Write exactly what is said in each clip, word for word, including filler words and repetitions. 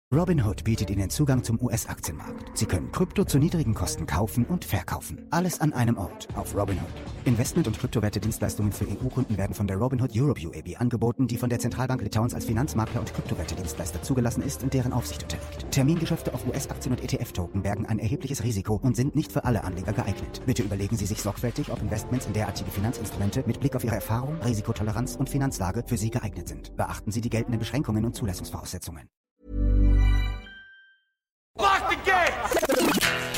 Robinhood bietet Ihnen Zugang zum U S-Aktienmarkt. Sie können Krypto zu niedrigen Kosten kaufen und verkaufen. Alles an einem Ort auf Robinhood. Investment- und Kryptowerte-Dienstleistungen für E U-Kunden werden von der Robinhood Europe U A B angeboten, die von der Zentralbank Litauens als Finanzmakler und Kryptowerte-Dienstleister zugelassen ist und deren Aufsicht unterliegt. Termingeschäfte auf U S-Aktien und E T F-Token bergen ein erhebliches Risiko und sind nicht für alle Anleger geeignet. Bitte überlegen Sie sich sorgfältig, ob Investments in derartige Finanzinstrumente mit Blick auf Ihre Erfahrung, Risikotoleranz und Finanzlage für Sie geeignet sind. Beachten Sie die geltenden Beschränkungen und Zulassungsvoraussetzungen. Lock the gate!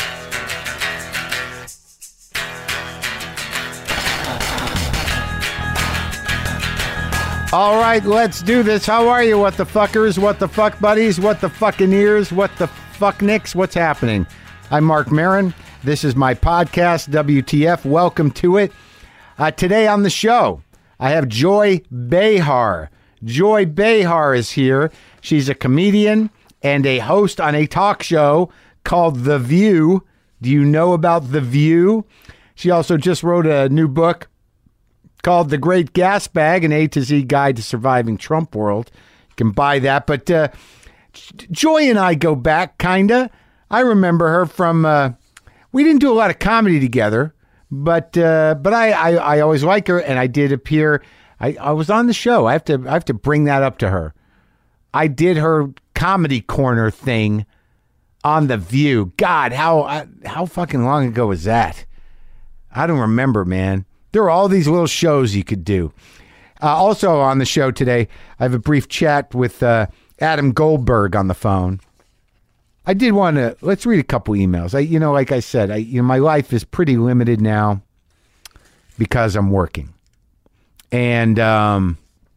All right, let's do this. How are you, what the fuckers, what the fuck buddies, what the fucking ears, what the fuck nicks, what's happening? I'm Mark Maron. This is my podcast, W T F. Welcome to it. Uh, today on the show, I have Joy Behar. Joy Behar is here. She's a comedian and a host on a talk show called The View. Do you know about The View? She also just wrote a new book called The Great Gas Bag, an A to Z Guide to Surviving Trump World. You can buy that. But uh, Joy and I go back, kind of. I remember her from, uh, we didn't do a lot of comedy together, but uh, but I, I, I always like her, and I did appear, I, I was on the show. I have to I have to bring that up to her. I did her comedy corner thing on The View. God, how how fucking long ago was that? I don't remember, man. There were all these little shows you could do. Uh, also on the show today, I have a brief chat with uh, Adam Goldberg on the phone. I did want to, let's read a couple emails. I, you know, like I said, I, you know, my life is pretty limited now because I'm working. And, um,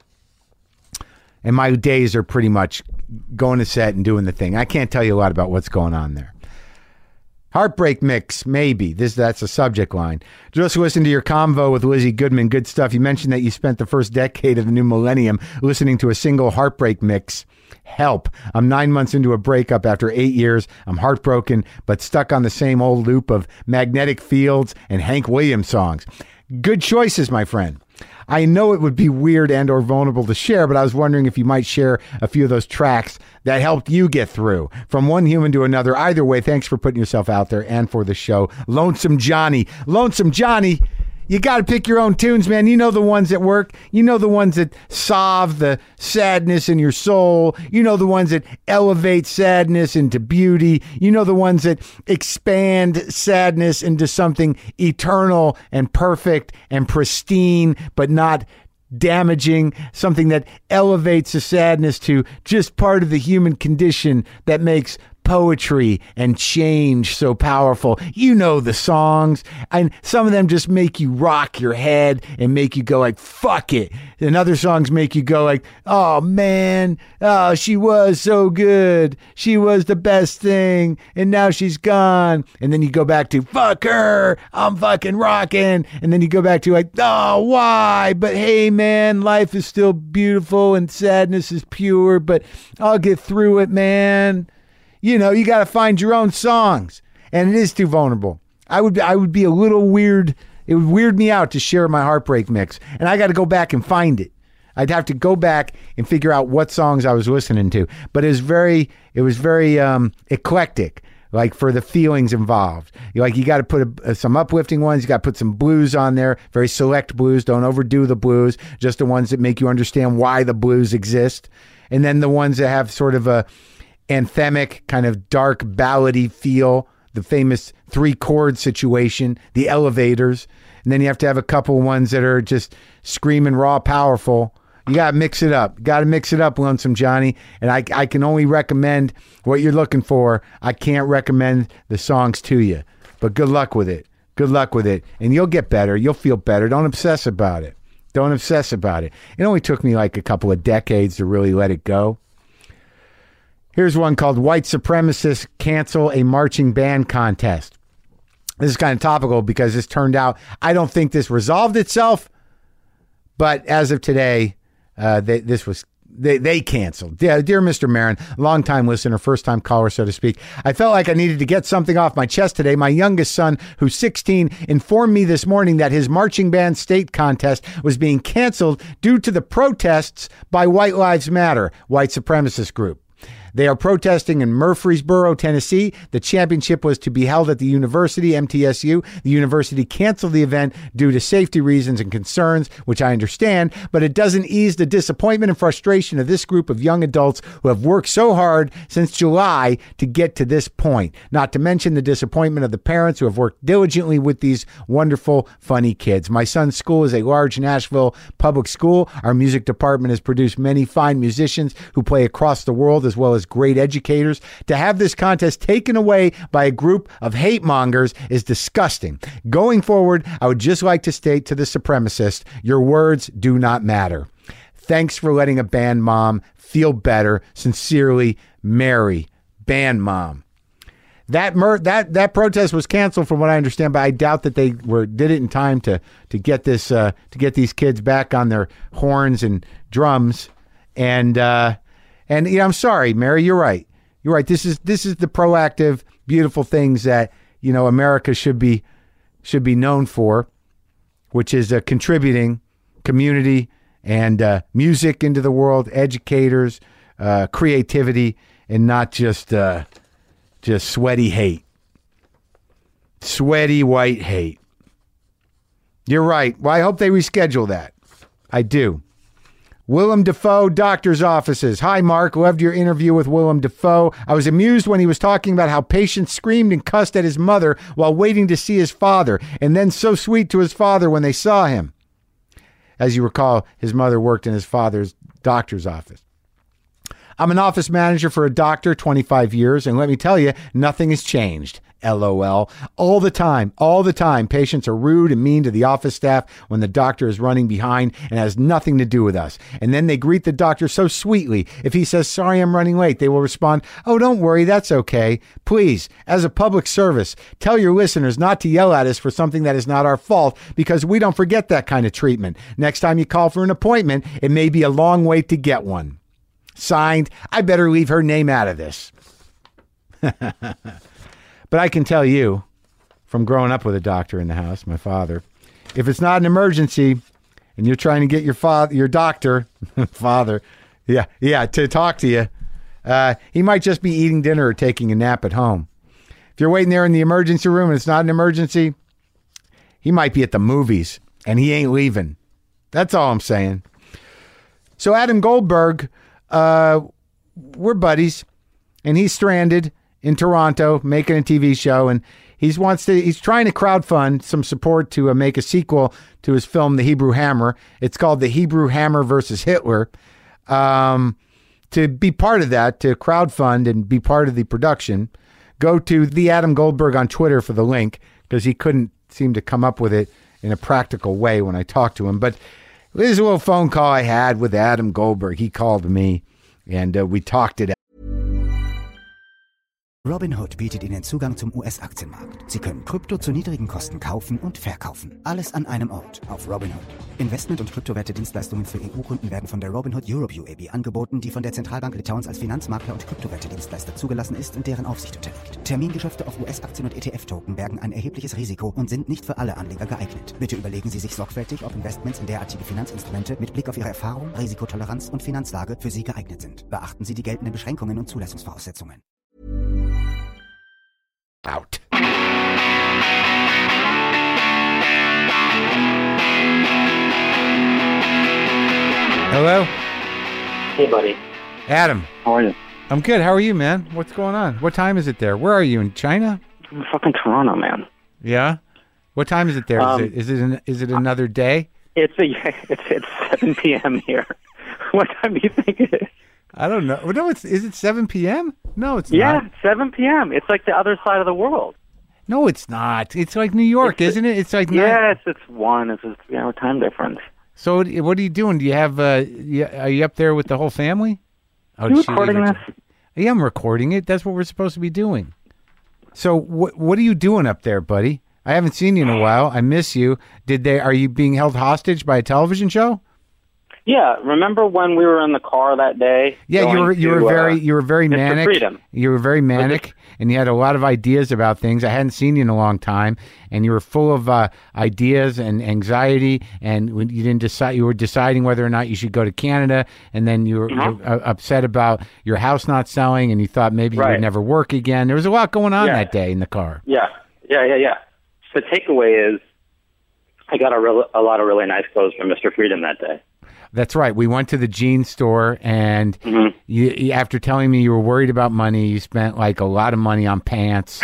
and my days are pretty much going to set and doing the thing. I can't tell you a lot about what's going on there. Heartbreak mix, maybe. This That's a subject line. Just listen to your convo with Lizzie Goodman. Good stuff. You mentioned that you spent the first decade of the new millennium listening to a single heartbreak mix. Help. I'm nine months into a breakup after eight years. I'm heartbroken, but stuck on the same old loop of Magnetic Fields and Hank Williams songs. Good choices, my friend. I know it would be weird and or vulnerable to share, but I was wondering if you might share a few of those tracks that helped you get through from one human to another. Either way, thanks for putting yourself out there and for the show. Lonesome Johnny. Lonesome Johnny. You got to pick your own tunes, man. You know the ones that work. You know the ones that solve the sadness in your soul. You know the ones that elevate sadness into beauty. You know the ones that expand sadness into something eternal and perfect and pristine, but not damaging, something that elevates the sadness to just part of the human condition that makes poetry and change so powerful. You know the songs, and some of them just make you rock your head and make you go like, fuck it. And other songs make you go like, oh man, oh, she was so good. She was the best thing. And now she's gone. And then you go back to, fuck her. I'm fucking rocking. And then you go back to like, oh, why? But hey, man, life is still beautiful and sadness is pure, but I'll get through it, man. You know, you got to find your own songs, and it is too vulnerable. I would, I would be a little weird. It would weird me out to share my heartbreak mix, and I got to go back and find it. I'd have to go back and figure out what songs I was listening to. But it was very, it was very um, eclectic, like for the feelings involved. You like, you got to put a, some uplifting ones. You got to put some blues on there. Very select blues. Don't overdo the blues. Just the ones that make you understand why the blues exist, and then the ones that have sort of a anthemic, kind of dark ballady feel, the famous three chord situation, the elevators. And then you have to have a couple ones that are just screaming raw powerful. You got to mix it up. Got to mix it up, Lonesome Johnny. And I, I can only recommend what you're looking for. I can't recommend the songs to you, but good luck with it. Good luck with it. And you'll get better. You'll feel better. Don't obsess about it. Don't obsess about it. It only took me like a couple of decades to really let it go. Here's one called White Supremacists Cancel a Marching Band Contest. This is kind of topical because this turned out, I don't think this resolved itself, but as of today, uh, they, this was, they, they canceled. Dear, dear Mister Maron, longtime listener, first-time caller, so to speak, I felt like I needed to get something off my chest today. My youngest son, who's sixteen, informed me this morning that his marching band state contest was being canceled due to the protests by White Lives Matter, white supremacist group. They are protesting in Murfreesboro, Tennessee. The championship was to be held at the university, M T S U. The university canceled the event due to safety reasons and concerns, which I understand, but it doesn't ease the disappointment and frustration of this group of young adults who have worked so hard since July to get to this point. Not to mention the disappointment of the parents who have worked diligently with these wonderful, funny kids. My son's school is a large Nashville public school. Our music department has produced many fine musicians who play across the world, as well as great educators. To have this contest taken away by a group of hate mongers is disgusting. Going forward, I would just like to state to the supremacist, your words do not matter. Thanks for letting a band mom feel better. Sincerely, Mary, band mom. That mer- that that protest was canceled, from what I understand, but I doubt that they were did it in time to to get this uh, to get these kids back on their horns and drums. And uh, and you know, I'm sorry, Mary, you're right. You're right. This is this is the proactive, beautiful things that you know America should be should be known for, which is uh, contributing community and uh, music into the world, educators, uh, creativity, and not just. Uh, Just sweaty hate. Sweaty white hate. You're right. Well, I hope they reschedule that. I do. Willem Dafoe, doctor's offices. Hi, Mark. Loved your interview with Willem Dafoe. I was amused when he was talking about how patients screamed and cussed at his mother while waiting to see his father, and then so sweet to his father when they saw him. As you recall, his mother worked in his father's doctor's office. I'm an office manager for a doctor, twenty-five years, and let me tell you, nothing has changed. LOL. All the time, all the time, patients are rude and mean to the office staff when the doctor is running behind and has nothing to do with us. And then they greet the doctor so sweetly. If he says, sorry, I'm running late, they will respond, oh, don't worry, that's okay. Please, as a public service, tell your listeners not to yell at us for something that is not our fault, because we don't forget that kind of treatment. Next time you call for an appointment, it may be a long wait to get one. Signed, I better leave her name out of this. But I can tell you, from growing up with a doctor in the house, my father, if it's not an emergency and you're trying to get your father, your doctor, father, yeah, yeah, to talk to you, uh, he might just be eating dinner or taking a nap at home. If you're waiting there in the emergency room and it's not an emergency, he might be at the movies and he ain't leaving. That's all I'm saying. So Adam Goldberg, uh, we're buddies, and he's stranded in Toronto making a T V show, and he's wants to he's trying to crowdfund some support to uh, make a sequel to his film The Hebrew Hammer. It's called The Hebrew Hammer versus Hitler. Um, to be part of that, to crowdfund and be part of the production, go to the Adam Goldberg on Twitter for the link, because he couldn't seem to come up with it in a practical way when I talked to him. But this is a little phone call I had with Adam Goldberg. He called me, and uh, we talked it out. Robinhood bietet Ihnen Zugang zum U S-Aktienmarkt. Sie können Krypto zu niedrigen Kosten kaufen und verkaufen. Alles an einem Ort auf Robinhood. Investment- und Kryptowerte-Dienstleistungen für E U-Kunden werden von der Robinhood Europe U A B angeboten, die von der Zentralbank Litauens als Finanzmakler und Kryptowerte-Dienstleister zugelassen ist und deren Aufsicht unterliegt. Termingeschäfte auf U S-Aktien und E T F-Token bergen ein erhebliches Risiko und sind nicht für alle Anleger geeignet. Bitte überlegen Sie sich sorgfältig, ob Investments in derartige Finanzinstrumente mit Blick auf Ihre Erfahrung, Risikotoleranz und Finanzlage für Sie geeignet sind. Beachten Sie die geltenden Beschränkungen und Zulassungsvoraussetzungen. Out. Hello? Hey, buddy. Adam. How are you? I'm good. How are you, man? What's going on? What time is it there? Where are you, in China? I'm in fucking Toronto, man. Yeah? What time is it there? Um, is it is it, an, is it another day? It's a it's it's seven p.m. here. What time do you think it is? I don't know. No, it's is it seven p.m.? No, it's yeah, not. seven p.m. It's like the other side of the world. No, it's not. It's like New York, It's- isn't it? It's like Yes, it's one. It's a three-hour time difference. So what are you doing? Do you have? Uh, you, are you up there with the whole family? Oh, You shit, recording you're- this? Yeah, I'm recording it. That's what we're supposed to be doing. So what what are you doing up there, buddy? I haven't seen you in a while. I miss you. Did they? Are you being held hostage by a television show? Yeah, remember when we were in the car that day? Yeah, you were you to, were very uh, you were very Mister manic. Freedom. You were very manic, and you had a lot of ideas about things. I hadn't seen you in a long time, and you were full of uh, ideas and anxiety. And when you didn't decide, you were deciding whether or not you should go to Canada, and then you were, Uh-huh. you were uh, upset about your house not selling, and you thought maybe you Right. would never work again. There was a lot going on Yeah. that day in the car. Yeah, yeah, yeah, yeah. The takeaway is, I got a, real, a lot of really nice clothes from Mister Freedom that day. That's right. We went to the jeans store, and Mm-hmm. you, you, after telling me you were worried about money, you spent like a lot of money on pants.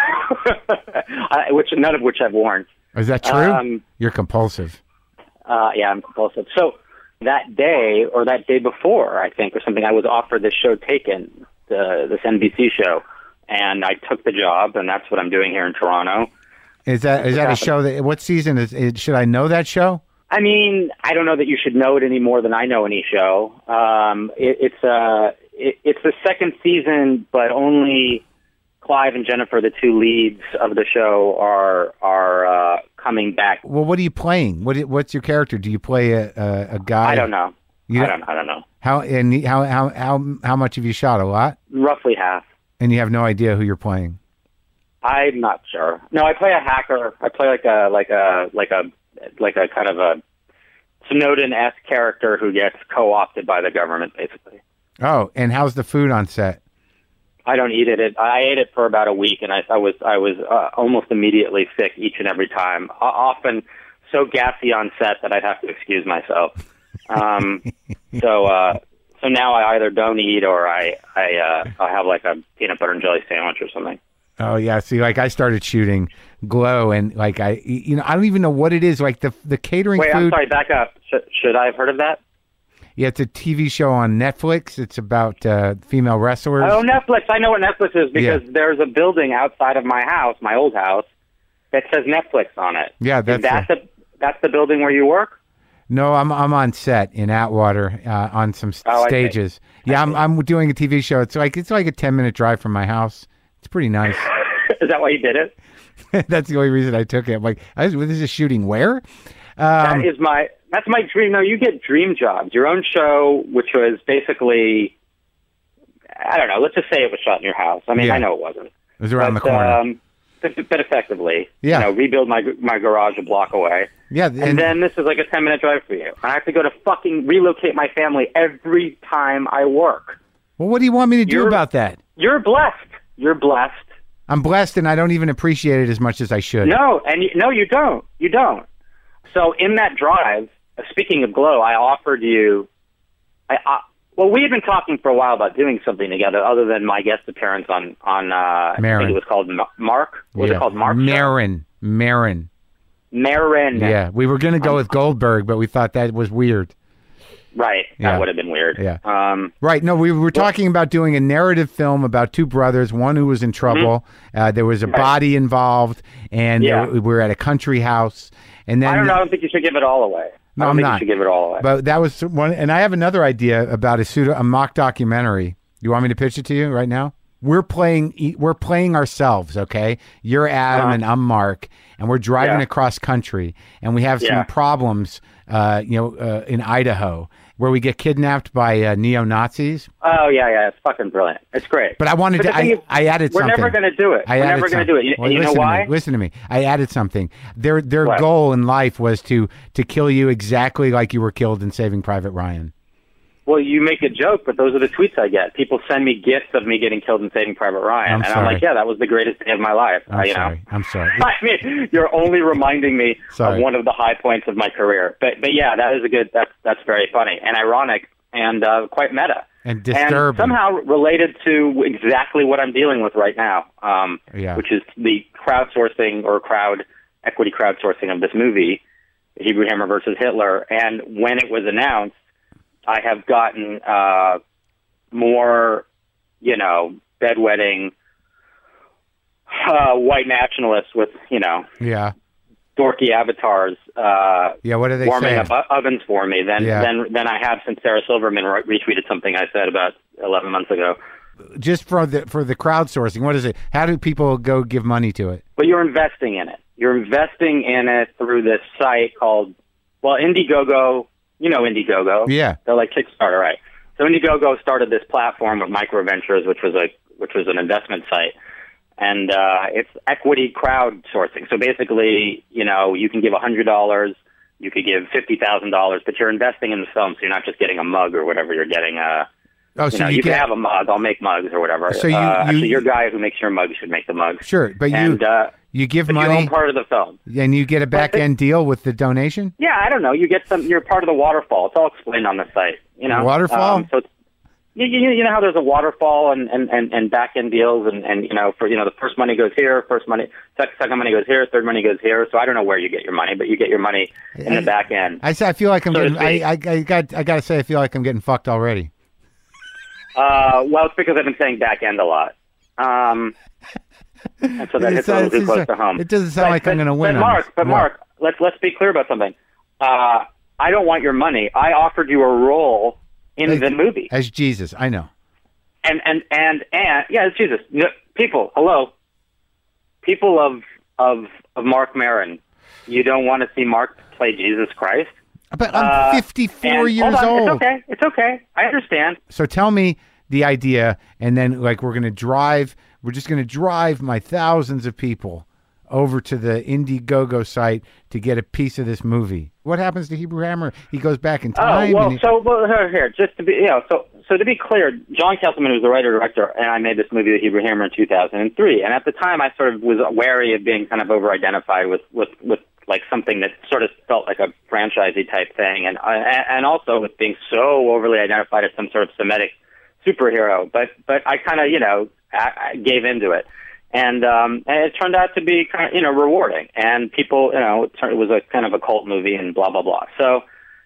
I, which none of which I've worn. Is that true? Um, You're compulsive. Uh, yeah, I'm compulsive. So that day, or that day before, I think, or something, I was offered this show Taken, the, this N B C show, and I took the job, and that's what I'm doing here in Toronto. Is that is that a happened. show that? What season is? is should I know that show? I mean, I don't know that you should know it any more than I know any show. Um, it, it's uh, it, it's the second season, but only Clive and Jennifer, the two leads of the show, are are uh, coming back. Well, what are you playing? What what's your character? Do you play a a, a guy? I don't know. You I don't. I don't know. How and how how how how much have you shot? A lot, Roughly half. and you have no idea who you're playing. I'm not sure. No, I play a hacker. I play like a like a like a like a kind of a Snowden-esque character who gets co-opted by the government, basically. Oh, and how's the food on set? I don't eat it. it I ate it for about a week, and I, I was I was uh, almost immediately sick each and every time. O- often so gassy on set that I'd have to excuse myself. Um, so uh, so now I either don't eat or I I uh, I have like a peanut butter and jelly sandwich or something. Oh yeah, see, like I started shooting Glow, and like I, you know, I don't even know what it is. Like the the catering Wait, food. I'm sorry. Back up. Sh- should I have heard of that? Yeah, it's a T V show on Netflix. It's about uh, female wrestlers. Oh, Netflix. I know what Netflix is because Yeah. there's a building outside of my house, my old house, that says Netflix on it. Yeah, that's Is that a- the that's the building where you work? No, I'm I'm on set in Atwater uh, on some s- Oh, I see. stages. Yeah, I'm I'm doing a T V show. It's like it's like a ten minute drive from my house. It's pretty nice. Is that why you did it? That's the only reason I took it. I'm like, I was, this is shooting where? Um, that is my that's my dream. No, you get dream jobs. Your own show, which was basically, I don't know. Let's just say it was shot in your house. I mean, Yeah. I know it wasn't. it was around but, the corner. Um, but, but effectively, Yeah. you know, rebuild my my garage a block away. yeah, And, then this is like a ten minute drive for you. I have to go to fucking relocate my family every time I work. well, what do you want me to do you're- about that? You're blessed. You're blessed. I'm blessed, and I don't even appreciate it as much as I should. No, and you, no, you don't. You don't. So in that drive, uh, speaking of Glow, I offered you. I, I well, we had been talking for a while about doing something together, other than my guest appearance on on. Uh, I Marin. think it was called Ma- Mark. Was Yeah. it called Mark? Marin, Marin. Marin. Yeah, we were going to go with Goldberg, but we thought that was weird. Right. Yeah. That would have been weird. Yeah. Um. Right. No, we were talking about doing a narrative film about two brothers, one who was in trouble. Uh, there was a body involved, and Yeah. there- we were at a country house. And then I don't know. I don't think you should give it all away. No, I don't I'm think not. you should give it all away. But that was one. And I have another idea about a pseudo, a mock documentary. You want me to pitch it to you right now? We're playing. e- We're playing ourselves. Okay, you're Adam Uh-huh. and I'm Mark, and we're driving Yeah. across country, and we have some Yeah. problems. Uh, you know, uh, in Idaho, where we get kidnapped by uh, neo Nazis. Oh yeah, yeah, it's fucking brilliant. It's great. But I wanted But to. the thing I, is, I added we're something. never going to do it. I we're added never going some- to do it. You, Well, you know listen why? To me, listen to me. I added something. Their their What? goal in life was to to kill you exactly like you were killed in Saving Private Ryan. Well, you make a joke, but those are the tweets I get. People send me gifts of me getting killed in Saving Private Ryan, I'm and sorry. I'm like, yeah, that was the greatest day of my life. I'm Uh, you sorry. know. I'm sorry. I mean, you're only reminding me Sorry. of one of the high points of my career. But but yeah, that is a good. That's that's very funny and ironic and uh, quite meta And disturbing. somehow related to exactly what I'm dealing with right now. Um, Yeah. which is the crowdsourcing or crowd equity crowdsourcing of this movie, Hebrew Hammer versus Hitler. And when it was announced, I have gotten uh, more, you know, bedwetting uh, white nationalists with, you know, Yeah. dorky avatars uh, Yeah. What are they warming saying? up o- ovens for me than, Yeah. than, than I have since Sarah Silverman re- retweeted something I said about eleven months ago. Just for the for the crowdsourcing. What is it? How do people go give money to it? But you're investing in it. You're investing in it through this site called, well, Indiegogo You know Indiegogo. Yeah. They're like Kickstarter, right? So Indiegogo started this platform of Microventures, which was a which was an investment site, and uh, it's equity crowdsourcing. So basically, you know, you can give a hundred dollars, you could give fifty thousand dollars, but you're investing in the film, so you're not just getting a mug or whatever. You're getting a Oh, so you know, you, you get, can have a mug. I'll make mugs or whatever. So you, uh, you actually, your guy who makes your mugs should make the mugs. Sure, but you and, uh, you give but money, you own part of the film, and you get a back end deal with the donation. Yeah, I don't know. You get some. You're part of the waterfall. It's all explained on the site. You know, waterfall. Um, so it's, you, you you know how there's a waterfall and and and, and back end deals and and you know for you know the first money goes here, first money, second, second money goes here, third money goes here. So I don't know where you get your money, but you get your money in the back end. I say I feel like I'm so getting. I, I I got I got to say I feel like I'm getting fucked already. Uh, well, it's because I've been saying back end a lot. Um, and so that hits a little too close to home. It doesn't sound but, like but, I'm going to win. But Mark, but Mark, let's let's be clear about something. Uh, I don't want your money. I offered you a role in as, the movie as Jesus. I know. And and and and yeah, it's Jesus. People, hello. People of of of Mark Maron, you don't want to see Mark play Jesus Christ? But I'm fifty-four uh, years hold on. old. It's okay. It's okay. I understand. So tell me the idea, and then like we're going to drive. We're just going to drive my thousands of people over to the Indiegogo site to get a piece of this movie. What happens to Hebrew Hammer? He goes back in time. Oh well, and he... so well, here, here, just to be, you know, so so to be clear, John Kesselman was the writer director, and I made this movie, The Hebrew Hammer, in two thousand three. And at the time, I sort of was wary of being kind of over-identified with with with. like something that sort of felt like a franchisey type thing, and and also with being so overly identified as some sort of Semitic superhero. But but I kind of you know I, I gave into it, and um, and it turned out to be kind of you know rewarding, and people you know it, turned, it was a kind of a cult movie and blah blah blah. So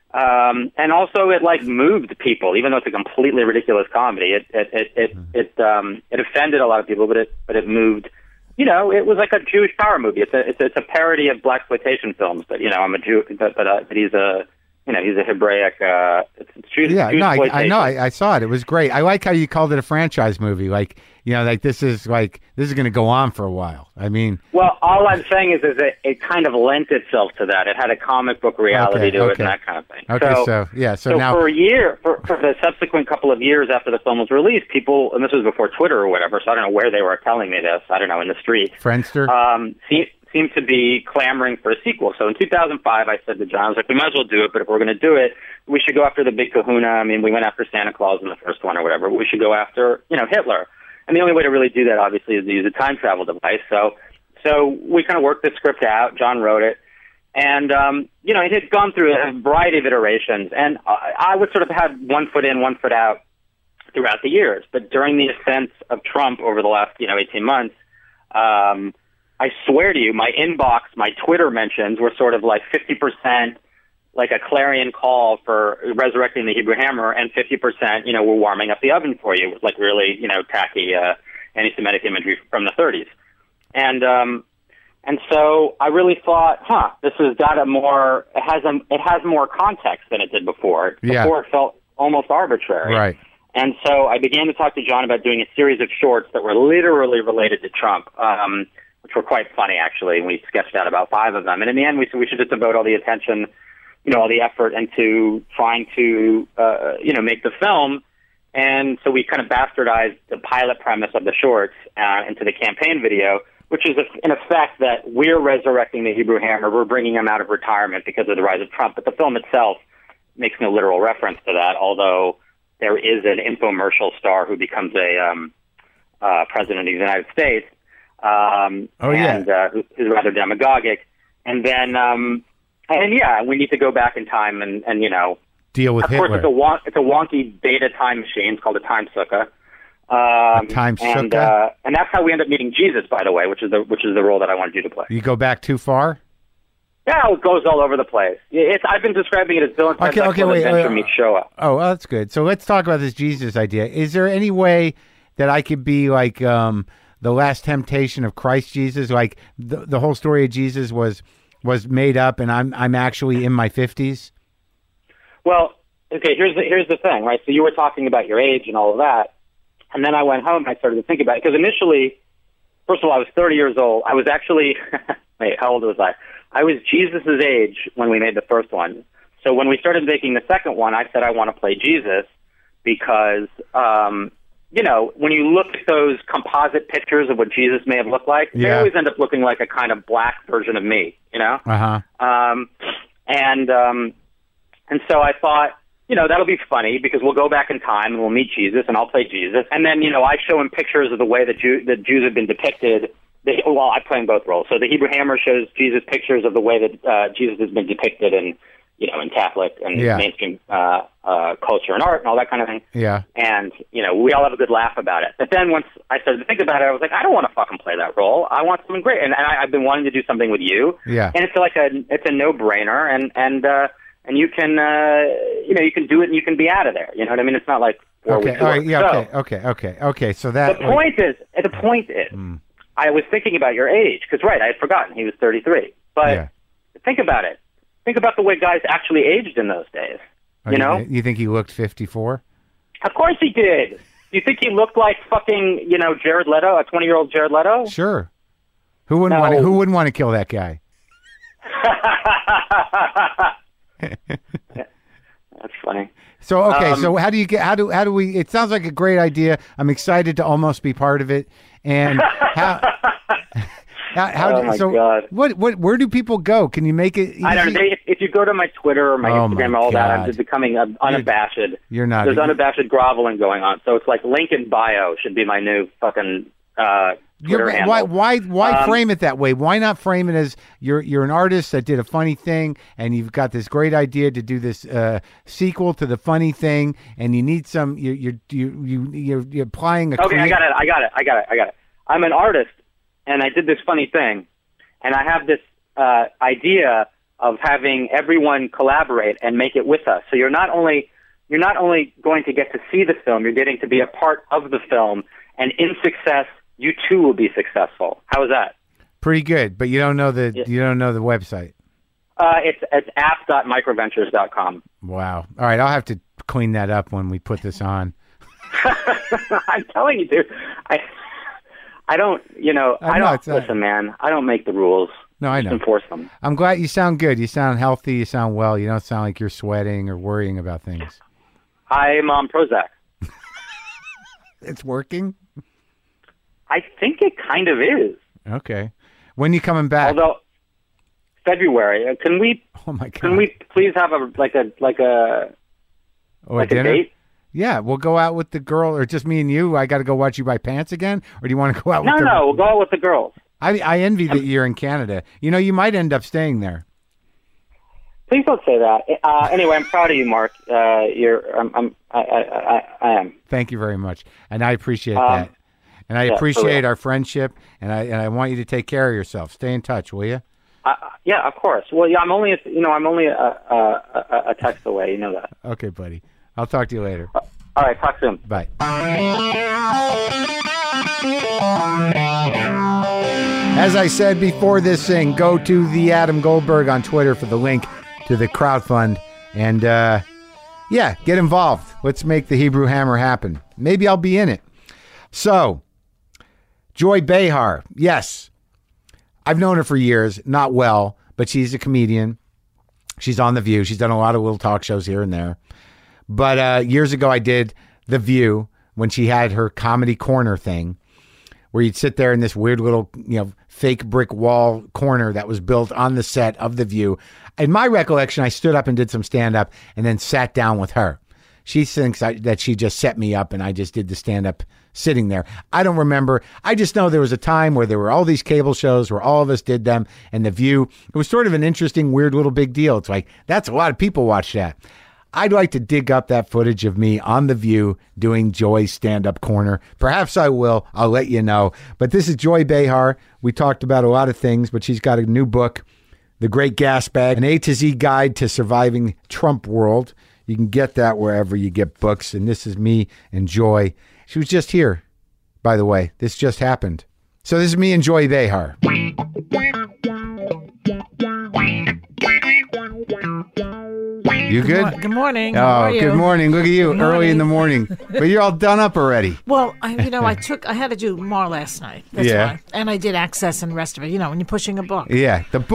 um, and also it like moved people, even though it's a completely ridiculous comedy. It it it it it, um, it offended a lot of people, but it but it moved. You know, it was like a Jewish power movie. It's a it's a, it's a parody of blaxploitation films. But you know, I'm a Jew, but but, uh, but he's a you know he's a Hebraic. Uh, it's, it's Jewish, yeah, Jewish no, I, I know. I, I saw it. It was great. I like how you called it a franchise movie. Like you know, like this is like this is going to go on for a while. I mean, well, all I'm saying is, is that it kind of lent itself to that. It had a comic book reality okay, to okay. it and that kind of thing. Okay, so, so yeah, so, so now for a year, for, for the subsequent couple of years after the film was released, people, and this was before Twitter or whatever, so I don't know where they were telling me this. I don't know in the street. Friendster. Um, see, seemed to be clamoring for a sequel. So in two thousand five, I said to John, I was like, we might as well do it, but if we're going to do it, we should go after the big kahuna. I mean, we went after Santa Claus in the first one or whatever. We should go after, you know, Hitler. And the only way to really do that, obviously, is to use a time travel device. So so we kind of worked the script out. John wrote it. And, um, you know, it had gone through a variety of iterations. And I, I would sort of have one foot in, one foot out throughout the years. But during the ascent of Trump over the last, you know, eighteen months, um, I swear to you, my inbox, my Twitter mentions were sort of like fifty percent like a clarion call for resurrecting the Hebrew Hammer, and fifty percent, you know, we're warming up the oven for you with like really, you know, tacky uh, anti-Semitic imagery from the thirties. And um, and so I really thought, huh, this has got a more, it has a, it has more context than it did before. Yeah. Before it felt almost arbitrary. Right. And so I began to talk to John about doing a series of shorts that were literally related to Trump, um, which were quite funny, actually. We sketched out about five of them. And in the end, we said we should just devote all the attention, you know, all the effort into trying to, uh, you know, make the film. And so we kind of bastardized the pilot premise of the shorts uh, into the campaign video, which is, in effect, that we're resurrecting the Hebrew Hammer. We're bringing him out of retirement because of the rise of Trump. But the film itself makes no literal reference to that, although there is an infomercial star who becomes a um, uh, president of the United States. Um, oh, yeah. And uh, who's rather demagogic. And then, um, and yeah, we need to go back in time and, and you know, deal with of Hitler. course, it's a, won- it's a wonky beta time machine. It's called a time sukkah. Um, a time and, sukkah? uh, and that's how we end up meeting Jesus, by the way, which is the which is the role that I wanted you to play. You go back too far? Yeah, it goes all over the place. It's, I've been describing it as Bill and Ted's Okay, okay, wait, Adventure wait, meets Shoah. Oh, well, that's good. So let's talk about this Jesus idea. Is there any way that I could be like um, the last temptation of Christ Jesus? Like the the whole story of Jesus was was made up, and I'm I'm actually in my fifties. Well, okay. Here's the here's the thing, right? So you were talking about your age and all of that, and then I went home and I started to think about it because initially, first of all, I was thirty years old. I was actually wait, how old was I? I was Jesus' age when we made the first one. So when we started making the second one, I said I want to play Jesus because, um, you know, when you look at those composite pictures of what Jesus may have looked like, Yeah. they always end up looking like a kind of black version of me, you know? Uh-huh. Um, and um, and so I thought, you know, that'll be funny because we'll go back in time and we'll meet Jesus and I'll play Jesus. And then, you know, I show him pictures of the way that, Jew- that Jews have been depicted. The, well, I play in both roles. So the Hebrew Hammer shows Jesus pictures of the way that uh, Jesus has been depicted in, you know, in Catholic and Yeah. mainstream uh, uh, culture and art and all that kind of thing. Yeah. And, you know, we all have a good laugh about it. But then once I started to think about it, I was like, I don't want to fucking play that role. I want something great. And, and I, I've been wanting to do something with you. Yeah. And it's like a, it's a no-brainer. And, and, uh, and you can, uh, you know, you can do it and you can be out of there. You know what I mean? It's not like four Okay. weeks All right. work. Yeah. So, Okay. Okay. Okay. Okay. So that. the point is, the point is, Mm. I was thinking about your age because, right, I had forgotten he was thirty-three. But Yeah. think about it. Think about the way guys actually aged in those days. Oh, You know? You think he looked fifty-four? Of course he did. Do you think he looked like fucking, you know, Jared Leto, a twenty-year-old Jared Leto? Sure. Who wouldn't No. want to, Who wouldn't want to kill that guy? That's funny. So okay, Um, so how do you get? How do how do we? It sounds like a great idea. I'm excited to almost be part of it. And how? how, how Oh, do, my so God. what? What? Where do people go? Can you make it? Easy? I don't know. They, if, if you go to my Twitter or my Oh, Instagram, my all that, I'm God. just becoming uh, unabashed. You're not. There's unabashed groveling going on. So it's like link in bio should be my new fucking uh, Twitter You're, handle. why? Why? Why Um, frame it that way? Why not frame it as you're you're an artist that did a funny thing, and you've got this great idea to do this uh, sequel to the funny thing, and you need some. You you you you you're, you're applying a. Okay, I crea- got it. I got it. I got it. I got it. I'm an artist, and I did this funny thing, and I have this uh, idea of having everyone collaborate and make it with us. So you're not only you're not only going to get to see the film, you're getting to be a part of the film, and in success, you too will be successful. How is that? Pretty good, but you don't know the Yeah. you don't know the website. Uh, it's it's app dot microventures dot com. Wow. All right, I'll have to clean that up when we put this on. I'm telling you, dude. I I don't, you know, I I, know, don't it's, uh, listen, man. I don't make the rules. No, I Just know. enforce them. I'm glad you sound good. You sound healthy. You sound well. You don't sound like you're sweating or worrying about things. I'm on Prozac. It's working? I think it kind of is. Okay. When you coming back? Although February, uh, can we oh my God. can we please have a like a like a oh, like a a dinner? date? Yeah, we'll go out with the girl, or just me and you. I got to go watch you buy pants again, or do you want to go out No, with the? no, we'll go out with the girls. I I envy that you're in Canada. You know, you might end up staying there. Please don't say that. Uh, anyway, I'm proud of you, Mark. Uh, you're I'm, I'm I, I I I am. Thank you very much, and I appreciate Um, that. And I yeah, for appreciate real. our friendship, and I and I want you to take care of yourself. Stay in touch, will you? Uh, yeah, of course. Well, yeah, I'm only a, you know I'm only a, a, a, a text away. You know that. Okay, buddy. I'll talk to you later. All right, talk soon. Bye. As I said before this thing, go to the Adam Goldberg on Twitter for the link to the crowdfund, and uh, yeah, get involved. Let's make the Hebrew Hammer happen. Maybe I'll be in it. So, Joy Behar, yes, I've known her for years, not well, but she's a comedian. She's on The View. She's done a lot of little talk shows here and there. But uh, years ago, I did The View when she had her comedy corner thing, where you'd sit there in this weird little, you know, fake brick wall corner that was built on the set of The View. In my recollection, I stood up and did some stand-up and then sat down with her. She thinks I, that she just set me up and I just did the stand-up sitting there. I don't remember. I just know there was a time where there were all these cable shows where all of us did them, and The View, it was sort of an interesting, weird little big deal. It's like, that's a lot of people watch that. I'd like to dig up that footage of me on The View doing Joy's stand-up corner. Perhaps I will. I'll let you know. But this is Joy Behar. We talked about a lot of things, but she's got a new book, The Great Gas Bag, an A to Z guide to surviving Trump world. You can get that wherever you get books. And this is me and Joy. She was just here, by the way. This just happened. So this is me and Joy Behar. You good? Good, good morning. How Oh, are you? good morning. Look at you, Good early in the morning. morning. But you're all done up already. Well, I, you know, I took, I had to do more last night. That's Yeah. why. And I did Access and the rest of it. You know, when you're pushing a book. Yeah, the book.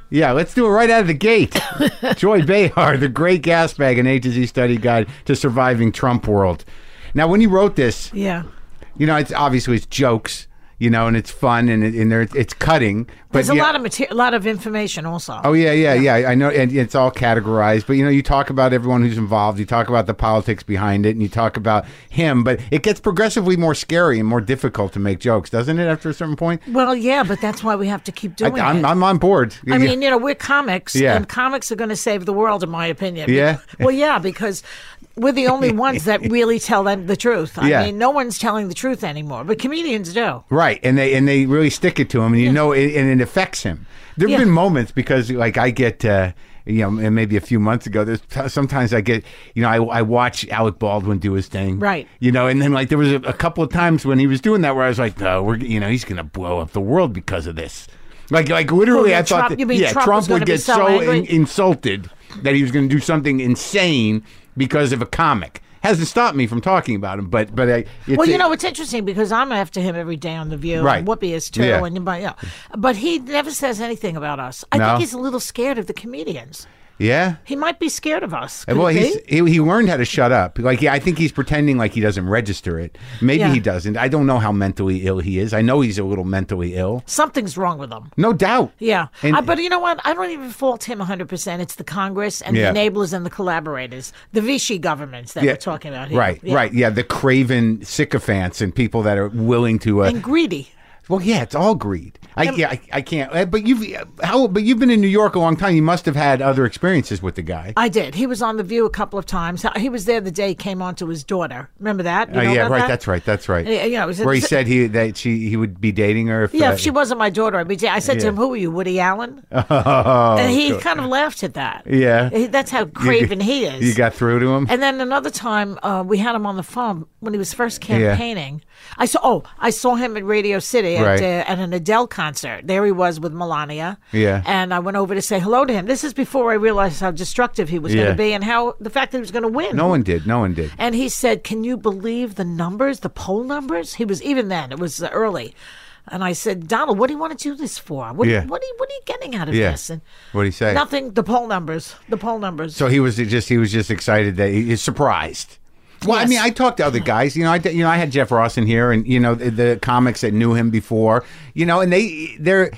Yeah, let's do it right out of the gate. Joy Behar, The Great Gas Bag, an A to Z study guide to surviving Trump world. Now, when you wrote this, Yeah. you know, it's obviously it's jokes, you know, and it's fun and, it, and there, it's cutting. But There's a yeah, lot of material, a lot of information also. Oh, yeah, yeah, yeah. I know, and it's all categorized. But, you know, you talk about everyone who's involved. You talk about the politics behind it, and you talk about him. But it gets progressively more scary and more difficult to make jokes, doesn't it, after a certain point? Well, yeah, but that's why we have to keep doing I, I'm, it. I'm on board. I mean, you know, we're comics, Yeah. and comics are going to save the world, in my opinion. Yeah? Well, yeah, because we're the only ones that really tell them the truth. I Yeah. mean, no one's telling the truth anymore, but comedians do. Right, and they and they really stick it to him, and you know, it, and it affects him. There have Yeah. been moments because, like, I get, uh, you know, and maybe a few months ago, there's sometimes I get, you know, I, I watch Alec Baldwin do his thing, Right. You know, and then like there was a, a couple of times when he was doing that where I was like, no, we're, you know, he's gonna blow up the world because of this. Like, like literally, Oh, I you thought, Trump- that, you mean yeah, Trump Trump was gonna would be get so so angry? in, insulted that he was going to do something insane because of a comic. Hasn't stopped me from talking about him, but but I. It's, Well, you know, it's interesting because I'm after him every day on The View. Right. And Whoopi is too. Yeah. And, but, yeah. but he never says anything about us. I No? think he's a little scared of the comedians. yeah. He might be scared of us. Could Well, it he's, be? he he learned how to shut up. Like, yeah, I think he's pretending like he doesn't register it. Maybe Yeah. he doesn't. I don't know how mentally ill he is. I know he's a little mentally ill, Something's wrong with him. no doubt. Yeah. And- Uh, but you know what? I don't even fault him one hundred percent. It's the Congress and Yeah. the enablers and the collaborators, the Vichy governments that we're talking about here. Right, Yeah. right. Yeah, the craven sycophants and people that are willing to. Uh, And greedy. well, yeah, it's all greed. I, yeah, I, I can't. uh, But you've how? But you've been in New York a long time. You must have had other experiences with the guy. I did. He was on The View a couple of times. He was there the day he came on to his daughter. Remember that? You Oh know yeah, about right. that? That's right. That's right. Yeah, yeah, it was- Where he said he that she he would be dating her. If, Yeah, uh, if she wasn't my daughter, I'd be. I said to Yeah. him, "Who are you, Woody Allen?" Oh, and he cool. kind of laughed at that. Yeah. He- that's how craven he is. You got through to him. And then another time, uh, we had him on the phone when he was first campaigning. I saw. Oh, I saw him at Radio City at, Right. uh, at an Adele concert. There he was with Melania. Yeah. And I went over to say hello to him. This is before I realized how destructive he was Yeah. going to be and how the fact that he was going to win. No one did. No one did. And he said, "Can you believe the numbers, the poll numbers?" He was even then. It was uh, early. And I said, "Donald, what do you want to do this for? What, Yeah. what, are, you, what are you getting out of Yeah. this?" And What did he say? nothing. The poll numbers. The poll numbers. So he was just he was just excited that he is surprised. Well, I Yes. mean, I talked to other guys. You know, I you know I had Jeff Ross in here, and you know the, the comics that knew him before. You know, and they they're.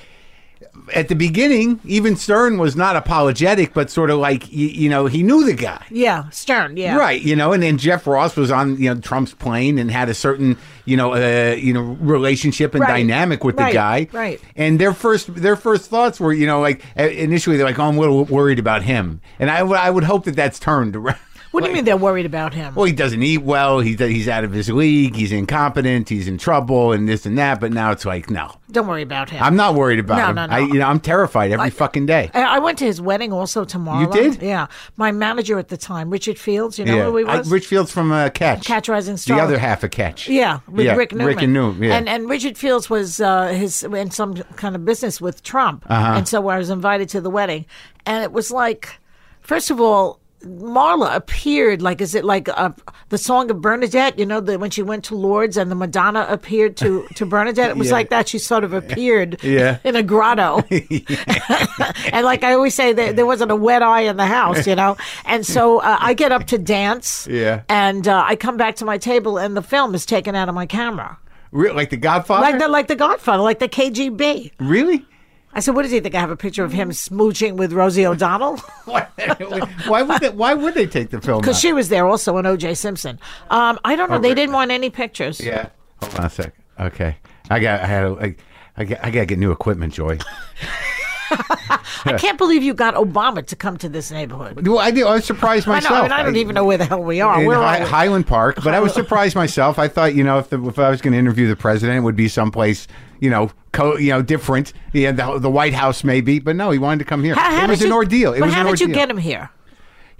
At the beginning, even Stern was not apologetic, but sort of like, you, you know, he knew the guy. yeah, Stern. Yeah. Right, you know, and then Jeff Ross was on, you know, Trump's plane and had a certain, you know, uh, you know, relationship and Right. dynamic with Right, the guy. right. And their first their first thoughts were, you know, like uh, initially they're like, oh, I'm a little worried about him, and I would I would hope that that's turned around. What do you mean they're worried about him? Well, he doesn't eat well. He's he's out of his league. He's incompetent. He's in trouble, and this and that. But now it's like, no, Don't worry about him. I'm not worried about No, him. no, no. I, you know, I'm terrified every Like- fucking day. I I went to his wedding also tomorrow. You did? Yeah. My manager at the time, Richard Fields, you know who he I, was? Rich Fields from uh, Catch. Catch Rising Star. The other half of Catch. Yeah, with Yeah, Rick Newman. Rick and Newman, yeah. And and Richard Fields was uh, his in some kind of business with Trump, Uh-huh. and so I was invited to the wedding, and it was like, first of all, Marla appeared like, is it like uh, the song of Bernadette? You know, the, when she went to Lourdes and the Madonna appeared to, to Bernadette. It was Yeah. like that. She sort of appeared Yeah. in a grotto, and like I always say, there, there wasn't a wet eye in the house, you know. And so uh, I get up to dance, Yeah. and uh, I come back to my table, and the film is taken out of my camera. Re- like the Godfather? Like the like the Godfather, like the K G B. Really? I said, "What does he think? I have a picture of him smooching with Rosie O'Donnell?" why, why would they, why would they take the film Because out? she was there also, and O J Simpson. Um, I don't know. They didn't want any pictures. Yeah. Hold on a sec. Okay. I got I had a, I, I got I got to get new equipment, Joy. I can't believe you got Obama to come to this neighborhood. Well, I did. I was surprised I myself. know, and I don't even know where the hell we are. in Where Hi- are we? Highland Park, but I was surprised myself. I thought, you know, if the, if I was going to interview the president, it would be someplace, you know, co- you know, different. Yeah, the, the White House maybe, but no, he wanted to come here. How- how it was did an you- ordeal. It but was how an did you ordeal. get him here?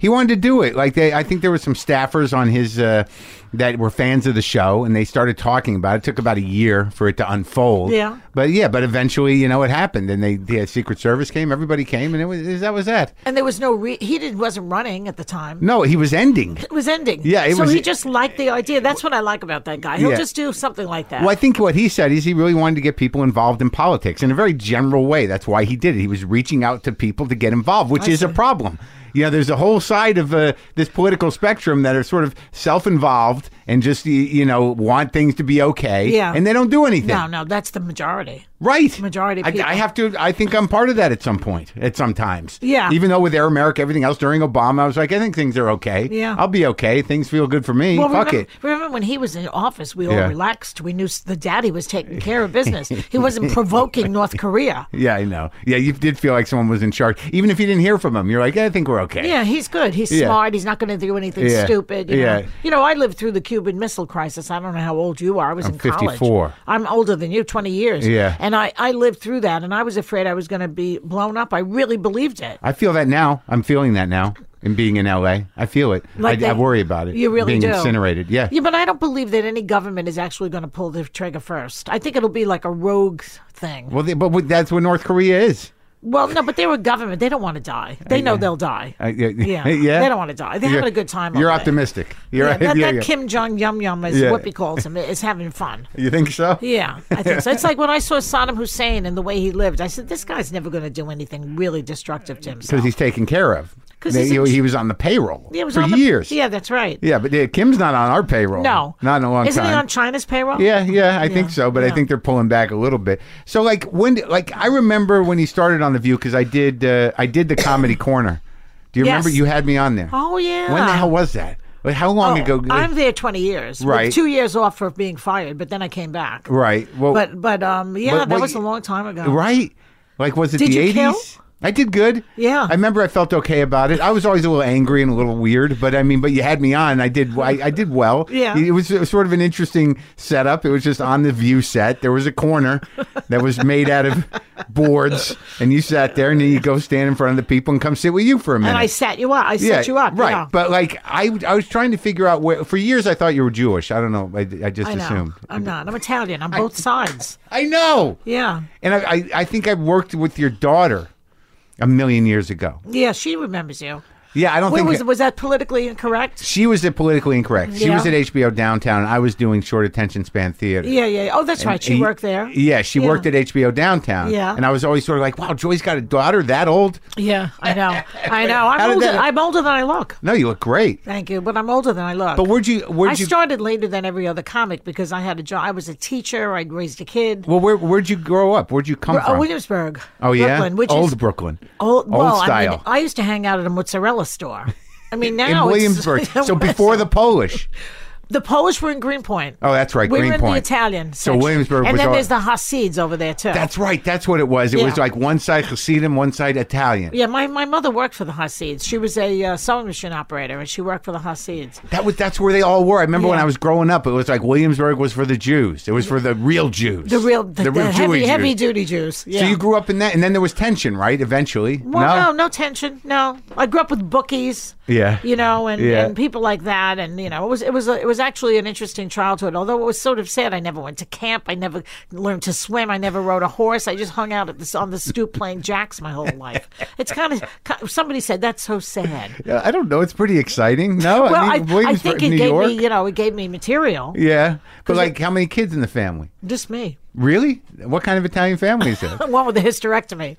He wanted to do it. Like they, I think there were some staffers on his uh, that were fans of the show, and they started talking about it. It took about a year for it to unfold. Yeah. But yeah, but eventually, you know, it happened, and they the Secret Service came. Everybody came, and it was that was that. And there was no re- he didn't wasn't running at the time. No, he was ending. It was ending. Yeah, it so was- he just liked the idea. That's what I like about that guy. He'll Yeah. just do something like that. Well, I think what he said is he really wanted to get people involved in politics in a very general way. That's why he did it. He was reaching out to people to get involved, which I is a see. problem. You know, there's a whole side of uh, this political spectrum that are sort of self-involved and just, y- you know, want things to be okay. Yeah. And they don't do anything. No, no, that's the majority. Right. Majority of I, people. I have to, I think I'm part of that at some point, at some times. Yeah. Even though with Air America, everything else during Obama, I was like, I think things are okay. Yeah. I'll be okay. Things feel good for me. Well, Fuck remember, it. remember when he was in office, we all Yeah. relaxed. We knew the daddy was taking care of business. He wasn't provoking North Korea. Yeah, I know. Yeah, you did feel like someone was in charge. Even if you didn't hear from him, you're like, I think we're okay. Yeah, he's good. He's Yeah. smart. He's not going to do anything Yeah. stupid. You Yeah. know? You know, I lived through the Cuban Missile Crisis. I don't know how old you are. I was I'm in college. fifty-four. I'm older than you, twenty years. Yeah. And I, I lived through that, and I was afraid I was going to be blown up. I really believed it. I feel that now. I'm feeling that now. In being in L A, I feel it. Like I, I that- worry about it. You really being do. incinerated. Yeah. Yeah, but I don't believe that any government is actually going to pull the trigger first. I think it'll be like a rogue thing. Well, they, but what- that's what North Korea is. Well, no, but they're a government. They don't want to die. They know they'll die. Uh, yeah, Yeah. yeah. They don't want to die. They're You're- having a good time. You're over there. optimistic. You're Yeah, that, yeah, that yeah. Kim Jong Yum Yum, as Yeah. Whoopi calls him, is having fun. You think so? Yeah, I think so. It's like when I saw Saddam Hussein and the way he lived, I said, this guy's never going to do anything really destructive to himself. Because he's taken care of. 'Cause They- he's he, in- he was on the payroll Yeah, it was for on the- years. Yeah, that's right. Yeah, but uh, Kim's not on our payroll. No. Not in a long Isn't time. he on China's payroll? Yeah, yeah, I think Yeah, so, but I yeah. think they're pulling back a little bit. So, like, when, like, I remember when he started on The View because I did, uh, I did the Comedy Corner. Do you Yes. remember? You had me on there. Oh, yeah. When the hell was that? Like, how long Oh, ago? like- I'm there twenty years. with Right. two years off for being fired, but then I came back. right. Well, But, but um, yeah, But- that but- was a long time ago. right. Like, was it Did the you eighties? kill? I did good. Yeah. I remember I felt okay about it. I was always a little angry and a little weird, but I mean, but you had me on. I did. I, I did well. Yeah. It was sort of an interesting setup. It was just on the View set. There was a corner that was made out of boards, and you sat there, and then you go stand in front of the people and come sit with you for a minute. And I set you up. I set you up. right. Yeah. But like, I, I was trying to figure out where. For years, I thought you were Jewish. I don't know. I, I just I know. assumed. I'm not. I'm Italian. I'm both sides. I know. Yeah. And I, I, I think I worked with your daughter a million years ago. Yeah, she remembers you. Yeah, I don't Wait, think was was that politically incorrect? she was at Politically Incorrect. She Yeah. was at H B O Downtown, and I was doing short attention span theater. Yeah, yeah. Oh, that's right. She he- worked there. Yeah, she Yeah. worked at H B O Downtown. Yeah. And I was always sort of like, wow, Joy's got a daughter that old? Yeah, I know. I know. How I'm did older. that- I'm older than I look. No, you look great. Thank you, but I'm older than I look. But where'd you, I where'd you, started later than every other comic because I had a job. I was a teacher. I'd raised a kid. well, where, where'd you grow up? Where'd you come Oh, from? Williamsburg. oh, yeah? Brooklyn, which Old is Brooklyn. old, well, I style. mean, I used to hang out at a mozzarella store. I mean, now In it's- Williamsburg. So before the Polish. The Polish were in Greenpoint. Oh, that's right, We were in the Greenpoint. Italian So section. Williamsburg and was then all- there's the Hasids over there too. That's right. That's what it was. It was Yeah. like one side Hasidim, one side Italian. Yeah, my, my mother worked for the Hasids. She was a uh, sewing machine operator, and she worked for the Hasids. That was that's where they all were. I remember when Yeah. I was growing up, it was like Williamsburg was for the Jews. It was for the real Jews. The real, the, the, real heavy, Jewish heavy Jews. duty Jews. Yeah. So you grew up in that, and then there was tension, right? Eventually, Well, no? no, tension. No, I grew up with bookies. Yeah. you know, and, Yeah. and people like that, and you know, it was it was a, it was actually an interesting childhood. Although it was sort of sad. I never went to camp. I never learned to swim. I never rode a horse. I just hung out at this on the stoop playing jacks my whole life. It's kind of somebody said that's so sad. Yeah, I don't know. It's pretty exciting. No, Well, I I, mean, I Williamsburg, think it New gave York. me, you know, it gave me material. Yeah, but 'Cause like, it- how many kids in the family? Just me. Really? What kind of Italian family is that? One with a hysterectomy.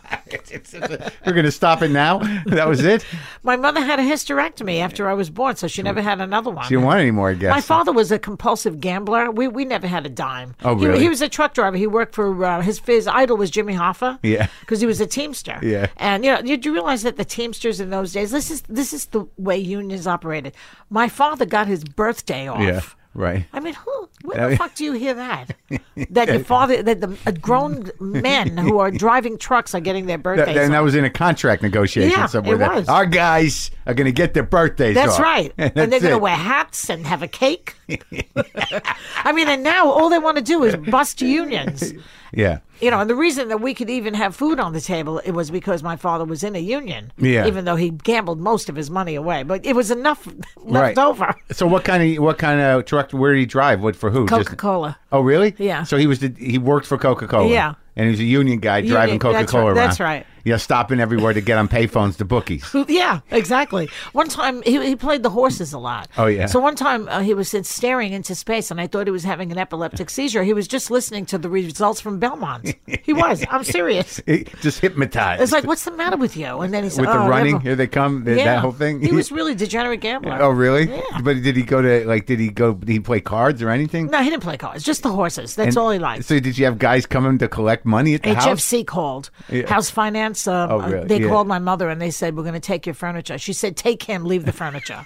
We're going to stop it now. That was it. My mother had a hysterectomy after I was born, so she never had another one. She didn't want any more, I guess. My father was a compulsive gambler. We we never had a dime. Oh, He- really? He, was a truck driver. He worked for uh, his his idol was Jimmy Hoffa. Yeah. because he was a Teamster. Yeah. and you know, did you realize that the Teamsters in those days? This is this is the way unions operated. My father got his birthday off. Yeah, right. I mean, who? Where I the mean- fuck do you hear that? That your father, that the uh, grown men who are driving trucks are getting their birthdays. That, and that off. was in a contract negotiation Yeah, somewhere. it that was. Our guys are going to get their birthdays That's off. right. And they're That's going to it. wear hats and have a cake. I mean, and now all they want to do is bust unions. Yeah. You know, and the reason that we could even have food on the table, it was because my father was in a union. Yeah. Even though he gambled most of his money away, but it was enough Right. left over. So what kind of what kind of truck? Where did he drive? What for who? Just- Coca-Cola. oh, really? Yeah. So he was the, he worked for Coca-Cola. Yeah. And he was a union guy driving Union, that's Coca-Cola right, around. that's right. Yeah, stopping everywhere to get on payphones to bookies. Yeah, exactly. One time he, he played the horses a lot. Oh, yeah. So one time uh, he was sit- staring into space, and I thought he was having an epileptic seizure. He was just listening to the results from Belmont. He was. I'm serious. He just hypnotized. It's like, what's the matter with you? And then he said, with oh, the running, never- here they come. th- Yeah. That whole thing. He was really a degenerate gambler. Oh, really? Yeah. But did he go to like? Did he go? Did he play cards or anything? No, he didn't play cards. Just the horses. That's And all he liked. So did you have guys coming to collect money at the house? H F C called. Yeah. House Finance. Um, Oh, uh, really? They Yeah. called my mother and they said, we're going to take your furniture. She said, take him, leave the furniture.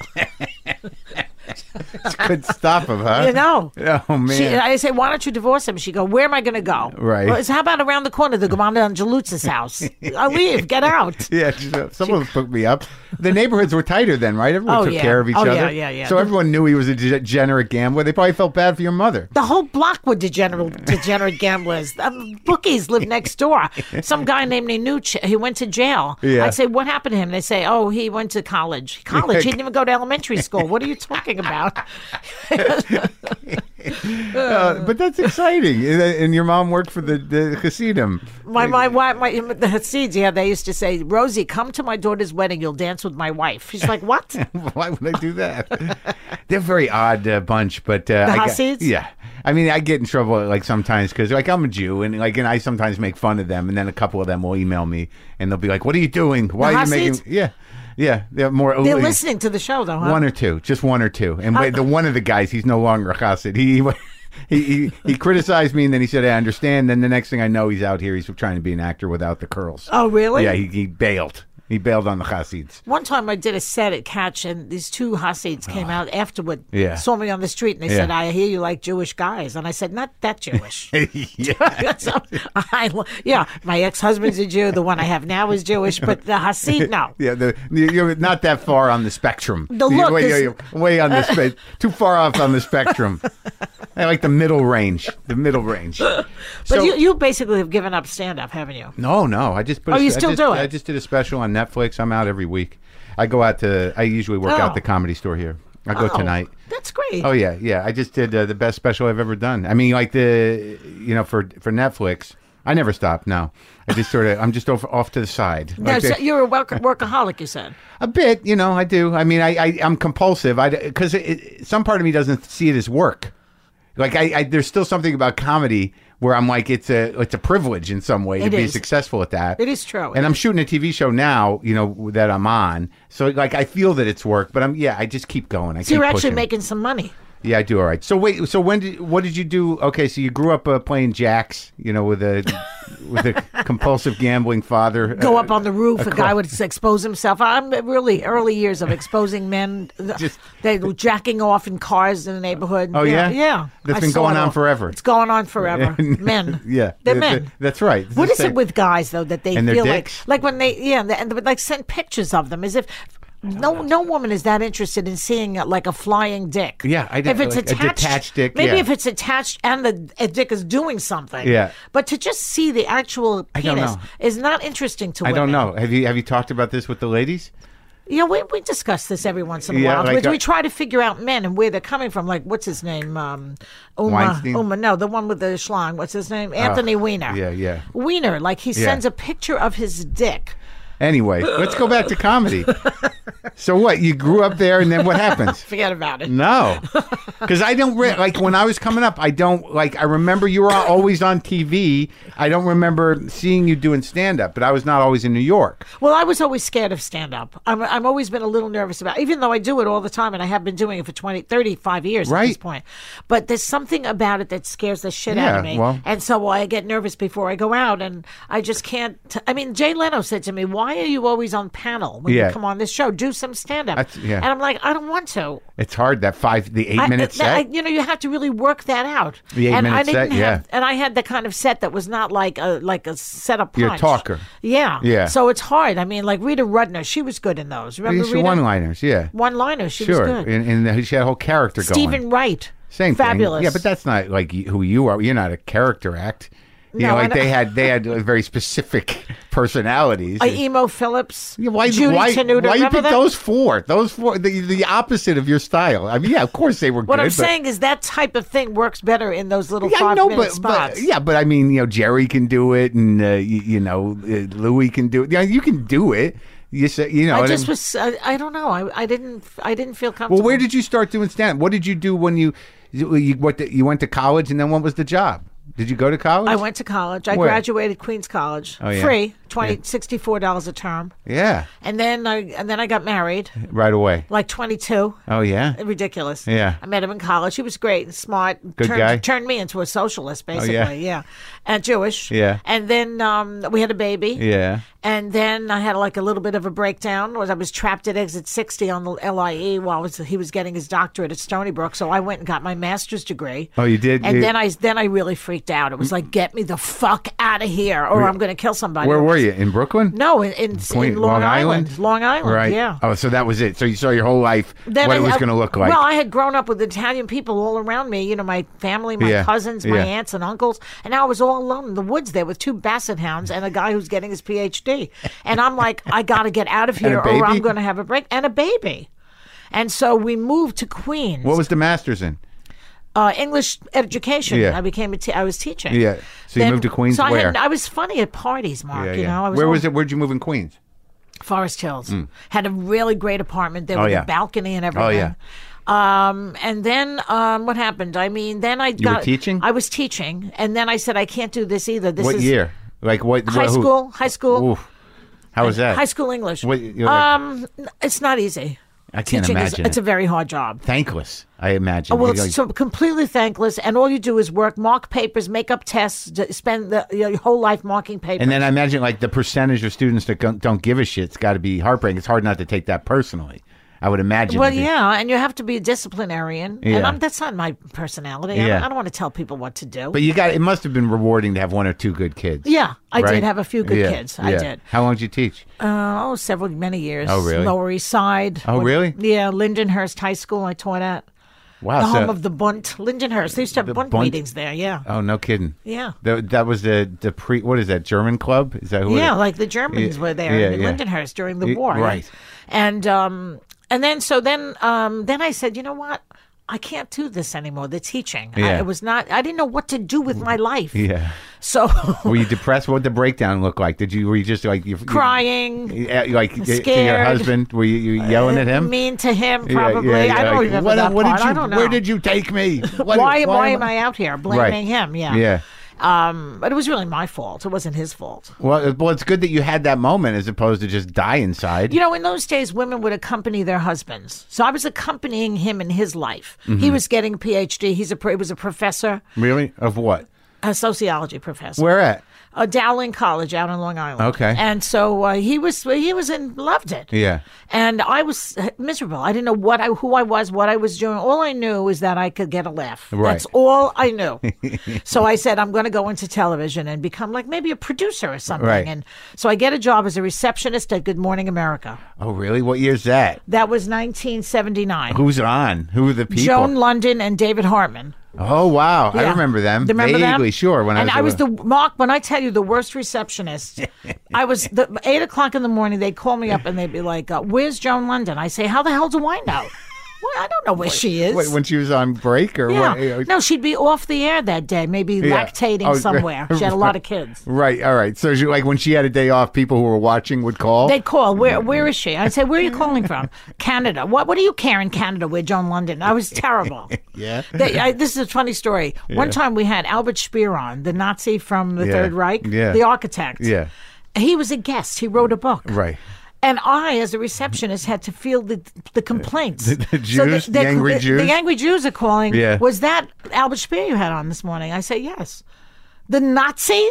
Couldn't stop him, huh? You know. Oh man. She, I say, why don't you divorce him? She go, where am I going to go? Right. Well, it's, how about around the corner, the Gamanda and Jalutz's house? I'll leave. Get out. Yeah, just- someone hooked me up. The neighborhoods were tighter then, right? Everyone Oh, took yeah. care of each Oh, other. yeah, yeah, yeah. So The- everyone knew he was a degenerate gambler. They probably felt bad for your mother. The whole block were degenerate, degenerate gamblers. Um, bookies lived next door. Some guy named Nanuch, he went to jail. Yeah. I'd say, what happened to him? They say, oh, he went to college. College? He didn't even go to elementary school. What are you talking about? Uh, but that's exciting. And and your mom worked for the, the Hasidim. My, my, my, my, the Hasids, yeah, they used to say, Rosie, come to my daughter's wedding. You'll dance with my wife. She's like, what? Why would I do that? They're a very odd uh, bunch, but uh, The I got- Hasids? yeah. I mean, I get in trouble like sometimes because like I'm a Jew and like and I sometimes make fun of them, and then a couple of them will email me and they'll be like, "What are you doing? Why The are you making?" Hasids? Yeah, yeah. They're more. They're listening to the show, though, huh? One or two, just one or two. And wait, the one of the guys, he's no longer a Hasid. He. He, he he criticized me and then he said, I understand. Then the next thing I know, he's out here. He's trying to be an actor without the curls. Oh, really? Yeah, he, he bailed. He bailed on the Hasids. One time I did a set at Catch, and these two Hasids came out afterward, Yeah. saw me on the street, and they Yeah. said, I hear you like Jewish guys. And I said, not that Jewish. Yeah. So, I, yeah, my ex-husband's a Jew. The one I have now is Jewish, but the Hasid, no. Yeah, the, you're not that far on the spectrum. The You're look way, is- you're way on the spe- too far off on the spectrum. I like the middle range. The middle range. But So- you, you basically have given up stand-up, haven't you? No, no. I just put. Oh, a- you I still just, do it? I just did a special on Netflix. I'm out every week. I go out to. I usually work out Oh. the Comedy Store here. I go Oh, tonight. That's great. Oh yeah, yeah. I just did uh, the best special I've ever done. I mean, like the, you know, for for Netflix. I never stop. No, I just sort of. I'm just off, off to the side. Now, Like so the- you're a work, workaholic, you said. A bit, you know, I do. I mean, I, I I'm compulsive. I because some part of me doesn't see it as work. Like I, I, there's still something about comedy where I'm like, it's a it's a privilege in some way It to be is. successful at that. It is true. And I'm shooting a T V show now, you know, that I'm on. So like, I feel that it's work, but I'm yeah, I just keep going. I So keep you're actually pushing. making some money. Yeah, I do. All right. So wait. So when did what did you do? Okay, so you grew up uh, playing jacks, you know, with a with a compulsive gambling father. Go Uh, up on the roof, a guy would expose himself. I'm really early years of exposing men. Just- they were jacking off in cars in the neighborhood. Oh, yeah? Yeah. That's I been saw going it on all. forever. It's going on forever. Men. Yeah, They're th- th- men. That's right. It's What the is it same- with guys though that they And their feel dicks? like like when they yeah and they, and they would like send pictures of them as if no no woman is that interested in seeing uh, like a flying dick. Yeah, I if it's like a attached, detached dick, Maybe yeah. if it's attached and the a dick is doing something. Yeah. But to just see the actual I don't penis know. is not interesting to I women. don't know. Have you have you talked about this with the ladies? Yeah, we, we discuss this every once in a Yeah, while. like, but uh, we try to figure out men and where they're coming from. Like, what's his name? Um, Uma. Weinstein? Uma, no, the one with the schlong. What's his name? Anthony Weiner. yeah, yeah. Weiner, like he Yeah. sends a picture of his dick. Anyway, let's go back to comedy. So what? You grew up there, and then what happens? Forget about it. No, because I don't re- like when I was coming up. I don't like. I remember you were always on T V. I don't remember seeing you doing stand up, but I was not always in New York. Well, I was always scared of stand-up. I'm, I'm always been a little nervous about it, even though I do it all the time, and I have been doing it for twenty, thirty-five years at Right. this point. But there's something about it that scares the shit out Yeah, of me. well- and so I get nervous before I go out, and I just can't. T- I mean, Jay Leno said to me, why are you always on panel when Yeah. you come on this show? Do some stand-up. That's- yeah. And I'm like, I don't want to. It's hard that five, the eight I- minute I- I- set. you know, you have to really work that out. The and eight-minute I didn't set, yeah. have, And I had the kind of set that was not like a like a setup punch. You're a talker. Yeah. Yeah. So it's hard. I mean, like Rita Rudner, she was good in those. Remember These Rita? one liners, yeah. One-liners, she Sure, was good. and, and she had a whole character Stephen going. Wright. Same Fabulous. thing. Yeah, but that's not like y- who you are. You're not a character act. You No, know, I like don't- they had they had very specific personalities. Uh, Emo Phillips, Yeah, why Judy why, Tenuta. why you remember pick that? those four? Those four, the, the opposite of your style. I mean, yeah, of course they were What good. I'm but, saying is that type of thing works better in those little yeah, I five know, minute but, spots. but yeah, but I mean, you know, Jerry can do it, and uh, you, you know, uh, Louis can do it. Yeah, you can do it. You say, you know, I what just mean? was. I, I don't know. I, I didn't. I didn't feel comfortable. Well, where did you start doing stand? What did you do when you you, you what the, you went to college, and then what was the job? Did you go to college? I went to college. I Where? graduated Queens College, Oh, yeah. free, twenty Yeah. sixty four dollars a term, Yeah, and then I and then I got married, right away. like twenty two. Oh yeah. Ridiculous. Yeah. I met him in college. He was great, smart. Good turned, guy? Turned me into a socialist, basically. yeah? yeah. And Jewish. Yeah. And then um, we had a baby. Yeah. And then I had like a little bit of a breakdown. Was I was trapped at exit sixty on the L I E while I was, he was getting his doctorate at Stony Brook. So I went and got my master's degree. Oh, you did? And You- then I then I really freaked out. It was like, get me the fuck out of here, or I'm going to kill somebody. Where were you? In Brooklyn? No, in, in, Queen- in Long, Island. Long Island. Right. Yeah. Oh, so that was it. So you saw your whole life Then what I- it was I- going to look like. Well, I had grown up with Italian people all around me. You know, my family, my Yeah. cousins, my Yeah. aunts and uncles, and now I was all alone in the woods there with two basset hounds and a guy who's getting his P H D. And I'm like, I got to get out of And a here, or baby? I'm going to have a break, and a baby. And so we moved to Queens. what was the master's in? uh, English education? Yeah. I became a te- I was teaching. Yeah. So you moved to Queens. So I, Where? had, I was funny at parties, Mark. yeah, you yeah. know, I was Where all- was it? Where'd you move in Queens? Forest Hills. Had a really great apartment there Mm. Oh, with yeah. a balcony and everything. Oh, yeah. Um, and then um, what happened? I mean, then I got were teaching? I was teaching, and then I said I can't do this either. This What is year? Like what? high who- school. High school. Oof. How was that? High school English. What- you're like- um, it's not easy. I can't Teaching imagine Is, it's it. a very hard job. Thankless, I imagine. Well, You're it's like- so completely thankless, and all you do is work, mark papers, make up tests, d- spend the, your whole life marking papers. and then I imagine like the percentage of students that don't, don't give a shit. It's got to be heartbreaking. It's hard not to take that personally. I would imagine. Well, If you- yeah, and you have to be a disciplinarian, Yeah. and I'm, that's not my personality. I, Yeah. don't, I don't want to tell people what to do. But you got. It must have been rewarding to have one or two good kids. yeah, I right? did have a few good Yeah, kids. I yeah. did. How long did you teach? Uh, oh, several, many years. Oh, really? Lower East Side. Oh, When- really? Yeah, Lindenhurst High School. I taught at Wow. the so- home of the Bunt. Lindenhurst. They used to have The Bunt, Bunt? meetings there. Yeah. Oh, no kidding. Yeah. That, that was the the pre. What is that? German club? Is that who? Yeah, it, like the Germans Yeah, were there yeah, in yeah. Lindenhurst during the Y- war. right. And um and then so then um then I said, you know what? I can't do this anymore. The teaching. I, Yeah. it was not I didn't know what to do with my life. Yeah. So Were you depressed? What did the breakdown look like? Did you? Were you just like you crying. You, uh, like to your Scared. husband? Were you, you yelling at him? Mean to him, Yeah, probably. yeah, yeah, I don't like, remember what, that what part. Did you, I don't know. Where did you take me? What- why, why am am I out here blaming Right. him? Yeah. Yeah. Um, but it was really my fault. It wasn't his fault. Well, it- well, it's good that you had that moment as opposed to just die inside. You know, in those days, women would accompany their husbands. So I was accompanying him in his life. Mm-hmm. He was getting a P H D. He's a pro- he was a professor, Really? Of what? a sociology professor. Where at? Uh, Dowling College out in Long Island. Okay. And so uh, he was he was in loved it. Yeah. And I was uh, miserable. I didn't know what I who I was, what I was doing. All I knew is that I could get a laugh. Right. That's all I knew. So I said I'm going to go into television and become like maybe a producer or something. Right. And so I get a job as a receptionist at Good Morning America. Oh, really? What year's that? That was nineteen seventy-nine. Who's on? Who are the people? Joan London and David Hartman. Oh, wow. I Yeah. remember them. Remember Vaguely, them? sure. When and I I was, was the Mark. When I tell you the worst receptionist, I was the eight o'clock in the morning. They'd call me up and they'd be like, uh, "Where's Joan London?" I say, "How the hell do I know? Well, I don't know where she is." Wait, when she was on break or yeah, what? no, she'd be off the air that day, maybe Yeah. lactating Oh, somewhere. She had a lot of kids. Right. All right. So, she, like, when she had a day off, people who were watching would call. They'd call. Where Where is she? I'd say, "Where are you calling from?" Canada. What What do you care in Canada with Joan London? I was terrible. Yeah. They, I, this is a funny story. One time we had Albert Speer on, the Nazi from the Yeah. Third Reich, Yeah. the architect. Yeah. He was a guest. He wrote a book. Right. And I, as a receptionist, had to field the the complaints. The- the Jews? The angry Jews? The angry Jews are calling. Yeah. Was that Albert Speer you had on this morning? I say yes. The Nazi?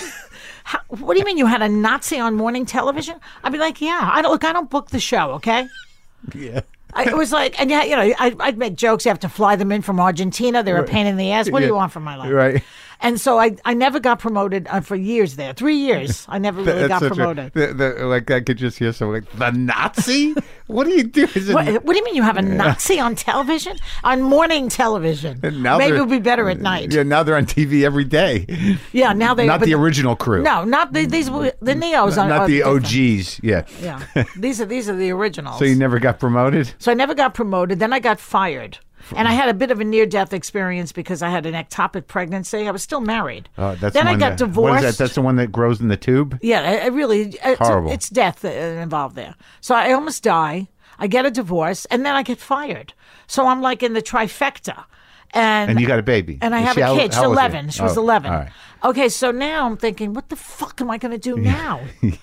How, what do you mean you had a Nazi on morning television? I'd be like, yeah. I don't look. I don't book the show. Okay. Yeah. I, it was like, and yeah, you know, I, I'd make jokes. You have to fly them in from Argentina. They're a pain in the ass. What do Yeah. you want from my life? Right. And so I, I never got promoted uh, for years there. Three years. I never really That's got such a- promoted. the, the, like I could just hear someone like the Nazi. What do you do? Is it, What, what do you mean you have a Nazi on television? On morning television. now Maybe they're- it'll be better at night. Yeah, now they're on T V every day. Yeah, now they Not but the original crew. No, not the, these. were- The Neos are Not are the different. O Gs. Yeah. Yeah, these are these are the originals. So you never got promoted? So I never got promoted. Then I got fired. And I had a bit of a near-death experience because I had an ectopic pregnancy. I was still married. Oh, that's then the I one got that, divorced. What is that? That's the one that grows in the tube? Yeah, it, it really it's, Horrible. it's death uh, involved there. So I almost die. I get a divorce, and then I get fired. So I'm like in the trifecta. And, And you got a baby. And I Is have she- a how- kid. She's how old is she? eleven. She was Oh, eleven. all right. Okay, so now I'm thinking, what the fuck am I going to do now?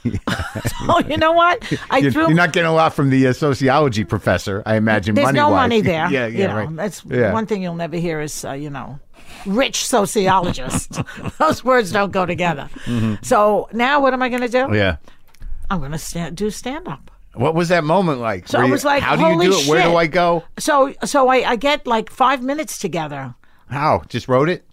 So you know what? I You're, threw. you're not getting a lot from the uh, sociology professor, I imagine. There's no money-wise. money there. yeah, you yeah, know, right. That's Yeah. one thing you'll never hear is, uh, you know, rich sociologist. Those words don't go together. So now what am I going to do? Yeah. I'm going to stand, do stand up. What was that moment like? So Were I you- was like, how do you holy do it? Where do shit. I go? So so I, I get like five minutes together. How? Just wrote it?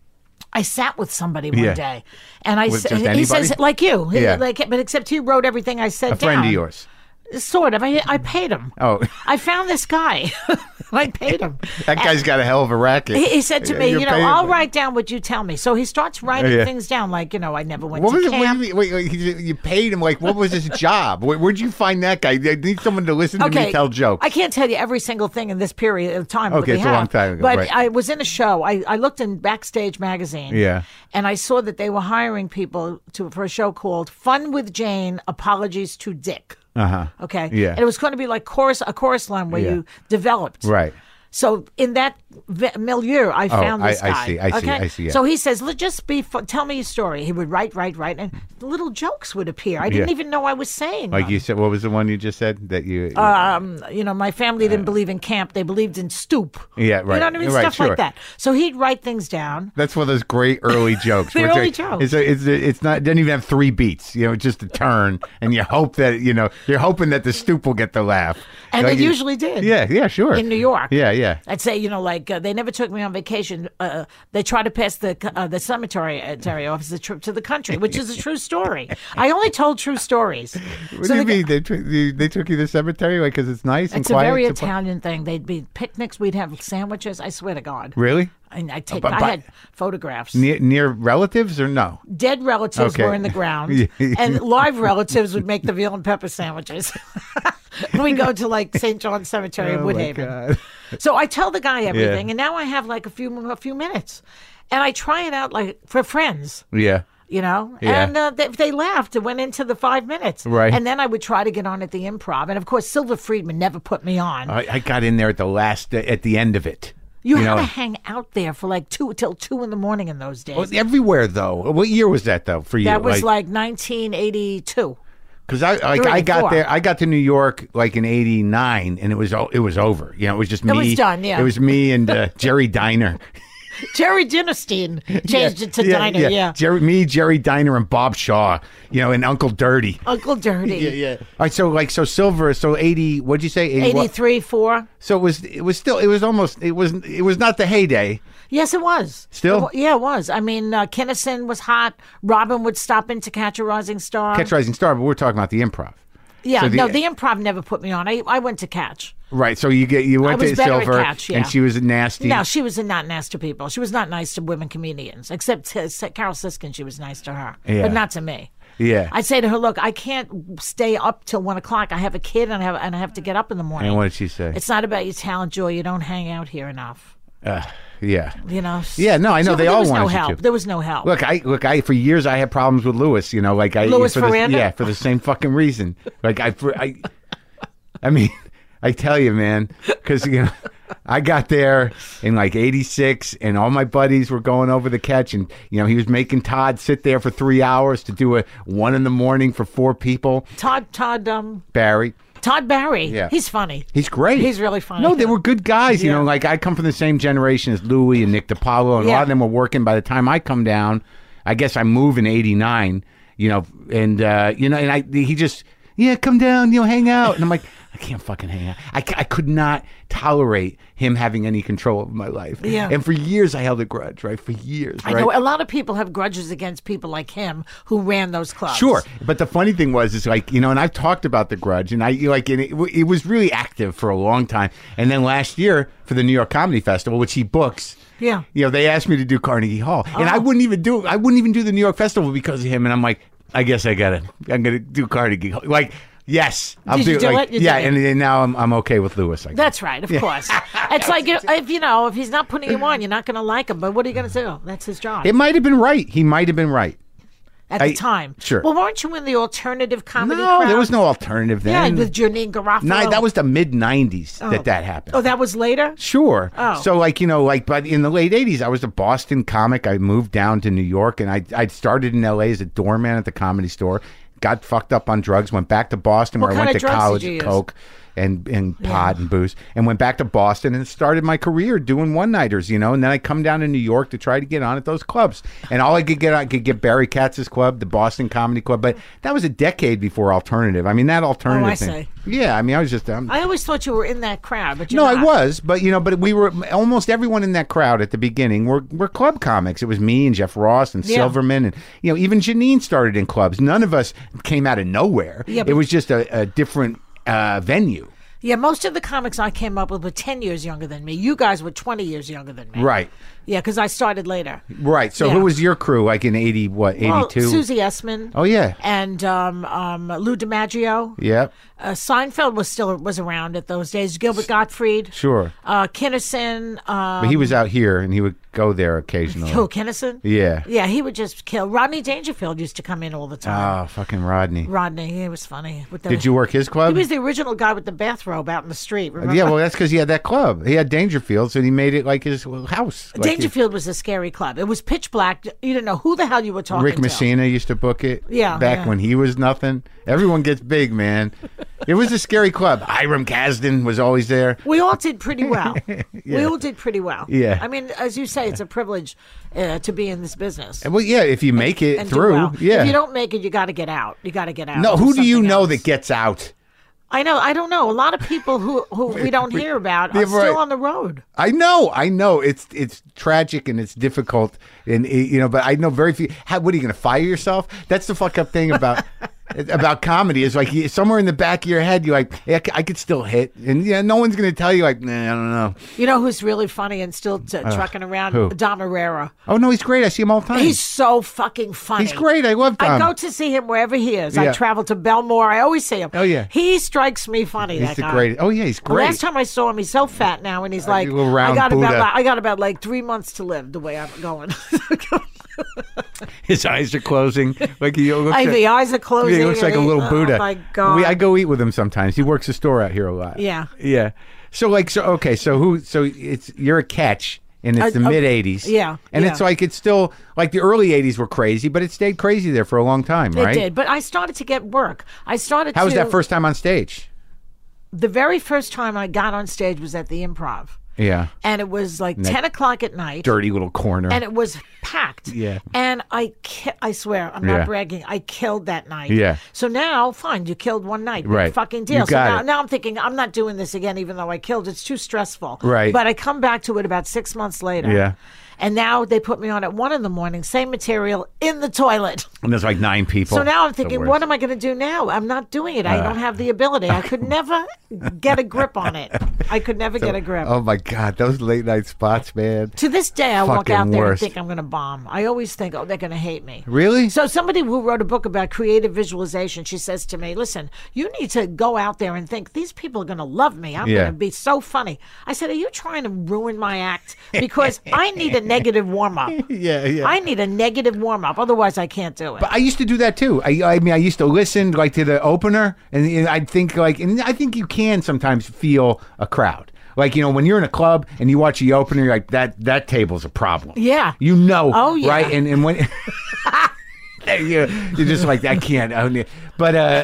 I sat with somebody one Yeah. day, and I With sa- just he anybody? says like you, He- Yeah. like but except he wrote everything I said A friend down. of yours. Sort of. I I paid him. Oh. I found this guy. I paid him. That guy's got a hell of a racket. He, he said to me, You're you know, paying- I'll write down what you tell me. So he starts writing Yeah. things down, like, you know, I never went What to was it? What camp. do you, mean- wait, wait, you you paid him like what was his job? Where, where'd you find that guy? I need someone to listen to me tell jokes. I can't tell you every single thing in this period of time. Okay, that we it's a have, long time ago, But right. I was in a show. I, I looked in Backstage magazine. Yeah. And I saw that they were hiring people to for a show called Fun with Jane, Apologies to Dick. Uh-huh. Okay. Yeah. And it was going to be like chorus a chorus line where Yeah. you developed. Right. So in that v- milieu, I found this Oh, I- I guy. see, I see, okay? I see, yeah. So he says, "Let just be. Fu- tell me a story." He would write, write, write, and little jokes would appear. I didn't Yeah. even know I was saying Like them. you said, what was the one you just said that you? Um, you know, my family didn't believe in camp; they believed in stoop. Yeah, right. You know what I mean? Right, Stuff sure. like that. So he'd write things down. That's one of those great early jokes. The where it's early like- jokes. It's, a, it's, a, it's not. It doesn't even have three beats. You know, it's just a turn, and you hope that you know you're hoping that the stoop will get the laugh. And Like it you- usually did. Yeah, yeah, sure. In New York. Yeah, yeah. I'd say, you know, like uh, they never took me on vacation. Uh, they tried to pass the uh, the cemetery uh, off as a trip to the country, which is a true story. I only told true stories. What So do you the- mean they took you, they took you to the cemetery like because it's nice and It's a quiet? very It's a- Italian thing. They'd be picnics. We'd have sandwiches. I swear to God. Really? And I take. but- I but- had photographs. Near, near relatives or no? Dead relatives Okay. were in the ground, and live relatives would make the veal and pepper sandwiches. We go to like Saint John's Cemetery in Oh, my Woodhaven. God. So I tell the guy everything, Yeah. and now I have like a few a few minutes, and I try it out like for friends. Yeah. You know, Yeah. and uh, they, they laughed. It went into the five minutes, Right. And then I would try to get on at the Improv, and of course, Silver Friedman never put me on. I, I got in there at the last at the end of it. you had know, to hang out there for like two till two in the morning in those days. Well, everywhere though. What year was that though for you? that was like nineteen eighty-two. Because I like Three, I got four. there, I got to New York like in eighty-nine, and it was o- it was over. You know, it was just me. was done, yeah. It was me and uh, Jerry Diner. Jerry Dinnerstein changed it to Diner, yeah. Jerry, me, Jerry Diner, and Bob Shaw. You know, and Uncle Dirty. Uncle Dirty. Yeah. All right, so like so Silver, so eighty. What'd you say? eighty what? eighty-three, four. So it was it was still it was almost it was it was not the heyday. Yes, it was. Still? It wa- yeah, it was. I mean, uh, Kinnison was hot. Robin would stop in to Catch a Rising Star. Catch Rising Star, but we're talking about the Improv. yeah, so the- no, the Improv never put me on. I, I went to Catch. Right. So you get you went was to better at Silver, Catch, yeah. and she was nasty. No, she was not nice to people. She was not nice to women comedians, except uh, Carol Siskin. She was nice to her, Yeah. but not to me. Yeah. I'd say to her, "Look, I can't stay up till one o'clock. I have a kid, and I have and I have to get up in the morning." And what did she say? It's not about your talent, Joy. You don't hang out here enough. Uh, yeah. You know. Yeah, no, I know So they there all was no wanted you help. to. There was no help. Look, I look. I for years I had problems with Lewis. You know, like I Louis for the, Ferranda? yeah, for the same fucking reason. Like I, for, I, I mean, I tell you, man, because you know, I got there in like eighty-six, and all my buddies were going over the Catch, and you know, he was making Todd sit there for three hours to do a one in the morning for four people. Todd, Todd, um, Barry. Todd Barry. Yeah. He's funny. He's great. He's really funny. No, they were good guys. You Yeah. know, like I come from the same generation as Louis and Nick DiPaolo, and a lot Yeah. of them were working. By the time I come down, I guess I move in eighty-nine. You know, and uh, you know, and I he just yeah, come down, you know, hang out, and I'm like, I can't fucking hang out. I, I could not tolerate him having any control over my life. Yeah. And for years, I held a grudge, right? For years, I right? know a lot of people have grudges against people like him who ran those clubs. Sure, but the funny thing was, is like you know, and I've talked about the grudge, and I like and it, it was really active for a long time, and then last year for the New York Comedy Festival, which he books. Yeah. You know, they asked me to do Carnegie Hall, and I Oh. wouldn't even do I wouldn't even do the New York Festival because of him, and I'm like, I guess I got it. I'm gonna do Carnegie Hall, like. Yes, I'll Did do, you do like, it? You yeah, did and, it. and now I'm I'm okay with Lewis. I guess. That's right, of course. It's like if, if you know if he's not putting you on, you're not going to like him. But what are you going to do? That's his job. It might have been right. He might have been right. At I- the time, sure. Well, weren't you in the alternative comedy? No, crowd? there was no alternative Yeah, then. with Janine Garofalo. Ni- that was the mid nineties Oh. that that happened. Oh, that was later. Sure. Oh. So, like, you know, like, but in the late eighties, I was a Boston comic. I moved down to New York, and I I started in L A as a doorman at the Comedy Store. Got fucked up on drugs. Went back to Boston, where What I went kind to of drugs college, did you use? coke and and pot and booze, and went back to Boston and started my career doing one nighters. You know, and then I come down to New York to try to get on at those clubs, and all I could get, I could get Barry Katz's club, the Boston Comedy Club, but that was a decade before alternative. I mean, that alternative Oh, I thing. see. Yeah, I mean, I was just. Um, I always thought you were in that crowd, but you're no, not. I was, but you know, but we were almost everyone in that crowd at the beginning were were club comics. It was me and Jeff Ross and Yeah. Silverman, and you know, even Janine started in clubs. None of us came out of nowhere. Yeah, it but- was just a, a different uh, venue. Yeah, most of the comics I came up with were ten years younger than me. You guys were twenty years younger than me. Right, Yeah, because I started later. right. So Yeah. who was your crew? Like in eighty, what Well, eighty-two? Susie Essman. Oh yeah, And um, um, Lou DiMaggio. yeah, Uh, Seinfeld was still was around at those days. Gilbert Gottfried. sure. Uh, Kinnison. Um, But he was out here, and he would go there occasionally. Who, Kinnison? Yeah. Yeah, he would just kill. Rodney Dangerfield used to come in all the time. Oh, fucking Rodney. Rodney, he was funny. With the, Did you work his club? He was the original guy with the bathrobe out in the street. Remember? Yeah, well, that's because he had that club. He had Dangerfield, so he made it like his house. Like Dangerfield was a scary club. It was pitch black. You didn't know who the hell you were talking Rick to. Messina used to book it. Yeah, back yeah. when he was nothing. Everyone gets big, man. It was a scary club. Hiram Kasdan was always there. We all did pretty well. We all did pretty well. Yeah. I mean, as you say, it's a privilege uh, to be in this business. Well, yeah, if you make it and do through, well. yeah. If you don't make it, you got to get out. You got to get out. no, and who do you something know else. that gets out? I know. I don't know. A lot of people who, who we don't hear about are Yeah, still right. on the road. I know, I know. It's it's tragic and it's difficult, and it- you know. But I know very few. How, what are you going to fire yourself? That's the fuck up thing about about comedy. Is like you, somewhere in the back of your head, you're like, yeah, I c- I could still hit, and yeah, no one's going to tell you like, nah, I don't know. You know who's really funny and still t- trucking around? who? Dom Herrera. Oh no, he's great. I see him all the time. He's so fucking funny. He's great. I love I Dom. go to see him wherever he is. I Yeah. travel to Belmore. I always see him. Oh, yeah. He strikes me funny. He's that the guy. great. Oh yeah, he's The great. last time I saw him, he's so fat now, and he's like, a little I round got about, Buddha. like, I got about like three months to live. The way I'm going, His eyes are closing. Like he looks. I, like, the eyes are closing. he looks like a and he- little Buddha. Oh my god! We, I go eat with him sometimes. He works the store out here a lot. Yeah. Yeah. So like so okay, so who so it's you're a catch and it's Uh, the uh, mid eighties. yeah, And yeah. it's like it's still like the early eighties were crazy, but it stayed crazy there for a long time, It right? did, but I started to get work. I started. How was to, that first time on stage? The very first time I got on stage was at the Improv, Yeah. and it was like ten o'clock at night. Dirty little corner. And it was packed. Yeah. And I, ki- I swear, I'm Yeah. not bragging. I killed that night. Yeah. So now, fine, you killed one night. Big Right. fucking deal. You so got now, it. now I'm thinking I'm not doing this again, even though I killed. It's too stressful. Right. But I come back to it about six months later. Yeah. And now they put me on at one in the morning, same material in the toilet. and there's like nine people. So now I'm The thinking, worst. what am I going to do now? I'm not doing it. I don't have the ability. I could never get a grip on it. I could never get a grip. Oh my god, those late night spots, man. To this day, I walk Fucking out there worst. and think I'm going to bomb. I always think, oh, they're going to hate me. Really? So somebody who wrote a book about creative visualization, she says to me, listen, you need to go out there and think, these people are going to love me. I'm Yeah. going to be so funny. I said, are you trying to ruin my act? Because I need a negative warm-up. Yeah, yeah. I need a negative warm-up. Otherwise, I can't do it. But I used to do that too. I, I mean, I used to listen like to the opener, and, and I'd think like, and I think you can sometimes feel a crowd. Like, you know, when you're in a club and you watch the opener, you're like, that that table's a problem. Yeah. You know. Oh, yeah. Right? And and when you you're just like, I can't. I don't- But uh,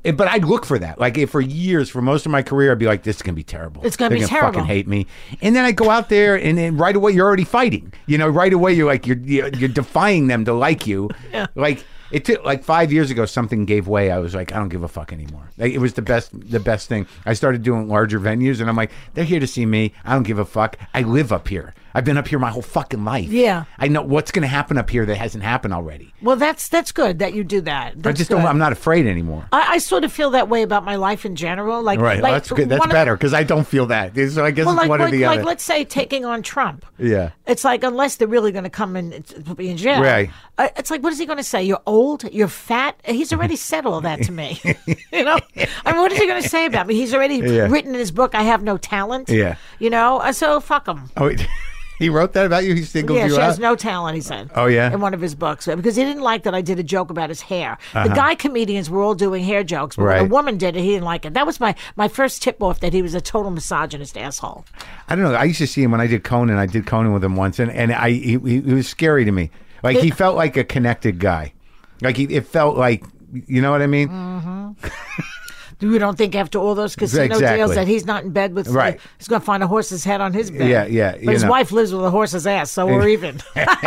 Eh, But I'd look for that. Like if for years, for most of my career, I'd be like, "This is gonna be terrible. It's gonna They're be gonna terrible." Fucking hate me." And then I go out there, and then right away you're already fighting. You know, right away you're like you're you're, you're defying them to like you. Yeah. Like it took like five years ago, something gave way. I was like, I don't give a fuck anymore. Like, it was the best the best thing. I started doing larger venues, and I'm like, they're here to see me. I don't give a fuck. I live up here. I've been up here my whole fucking life. Yeah. I know what's going to happen up here that hasn't happened already. Well, that's that's good that you do that. That's I just good. don't. I'm not afraid anymore. I, I sort of feel that way about my life in general. Like, Right. like Well, that's good. That's one of- better because I don't feel that. So I guess Well, it's like, one like, or the like other. let's say taking on Trump. Yeah. It's like unless they're really going to come and t- be in jail. Right. Uh, it's like, what is he going to say? You're old. You're fat. He's already said all that to me. You know. I mean, what is he going to say about me? He's already Yeah. written in his book, "I have no talent." Yeah. You know. Uh, so fuck him. Oh, wait. He wrote that about you? He singled Yeah, you she out? has no talent, he said. Oh, yeah? In one of his books. Because he didn't like that I did a joke about his hair. The guy comedians were all doing hair jokes, but when Uh-huh. Right. a woman did it, he didn't like it. That was my, my first tip-off that he was a total misogynist asshole. I don't know. I used to see him when I did Conan. I did Conan with him once, and, and I he, he, he was scary to me. Like, he felt like a connected guy. Like, he, it felt like, you know what I mean? Mm. You don't think after all those casino Exactly. deals that he's not in bed with, Right. he's going to find a horse's head on his bed. Yeah, yeah, But you his know. wife lives with a horse's ass, so we're even.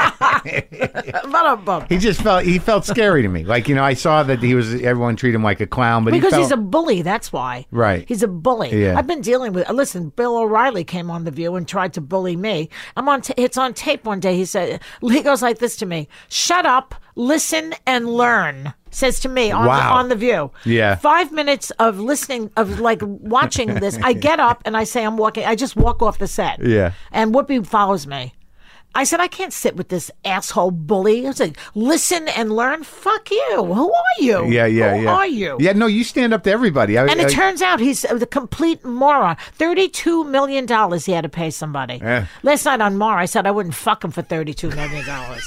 Ba-dum-bum. He just felt he felt scary to me. Like, you know, I saw that he was everyone treated him like a clown, but Because he felt, he's a bully, that's why. Right. He's a bully. Yeah. I've been dealing with. Listen, Bill O'Reilly came on The View and tried to bully me. I'm on. T- it's on tape one day. He said he goes like this to me: "Shut up, listen, and learn." Says to me on Wow. the, on The View. Yeah. Five minutes of listening of like watching this. I get up and I say I'm walking. I just walk off the set. Yeah. And Whoopi follows me. I said, I can't sit with this asshole bully. I was like, listen and learn. Fuck you. Who are you? Yeah, yeah, Who yeah. are you? Yeah, no, you stand up to everybody. I, And it I- turns out he's the complete moron. thirty-two million dollars he had to pay somebody. Yeah. Last night on Mar, I said I wouldn't fuck him for thirty-two million dollars.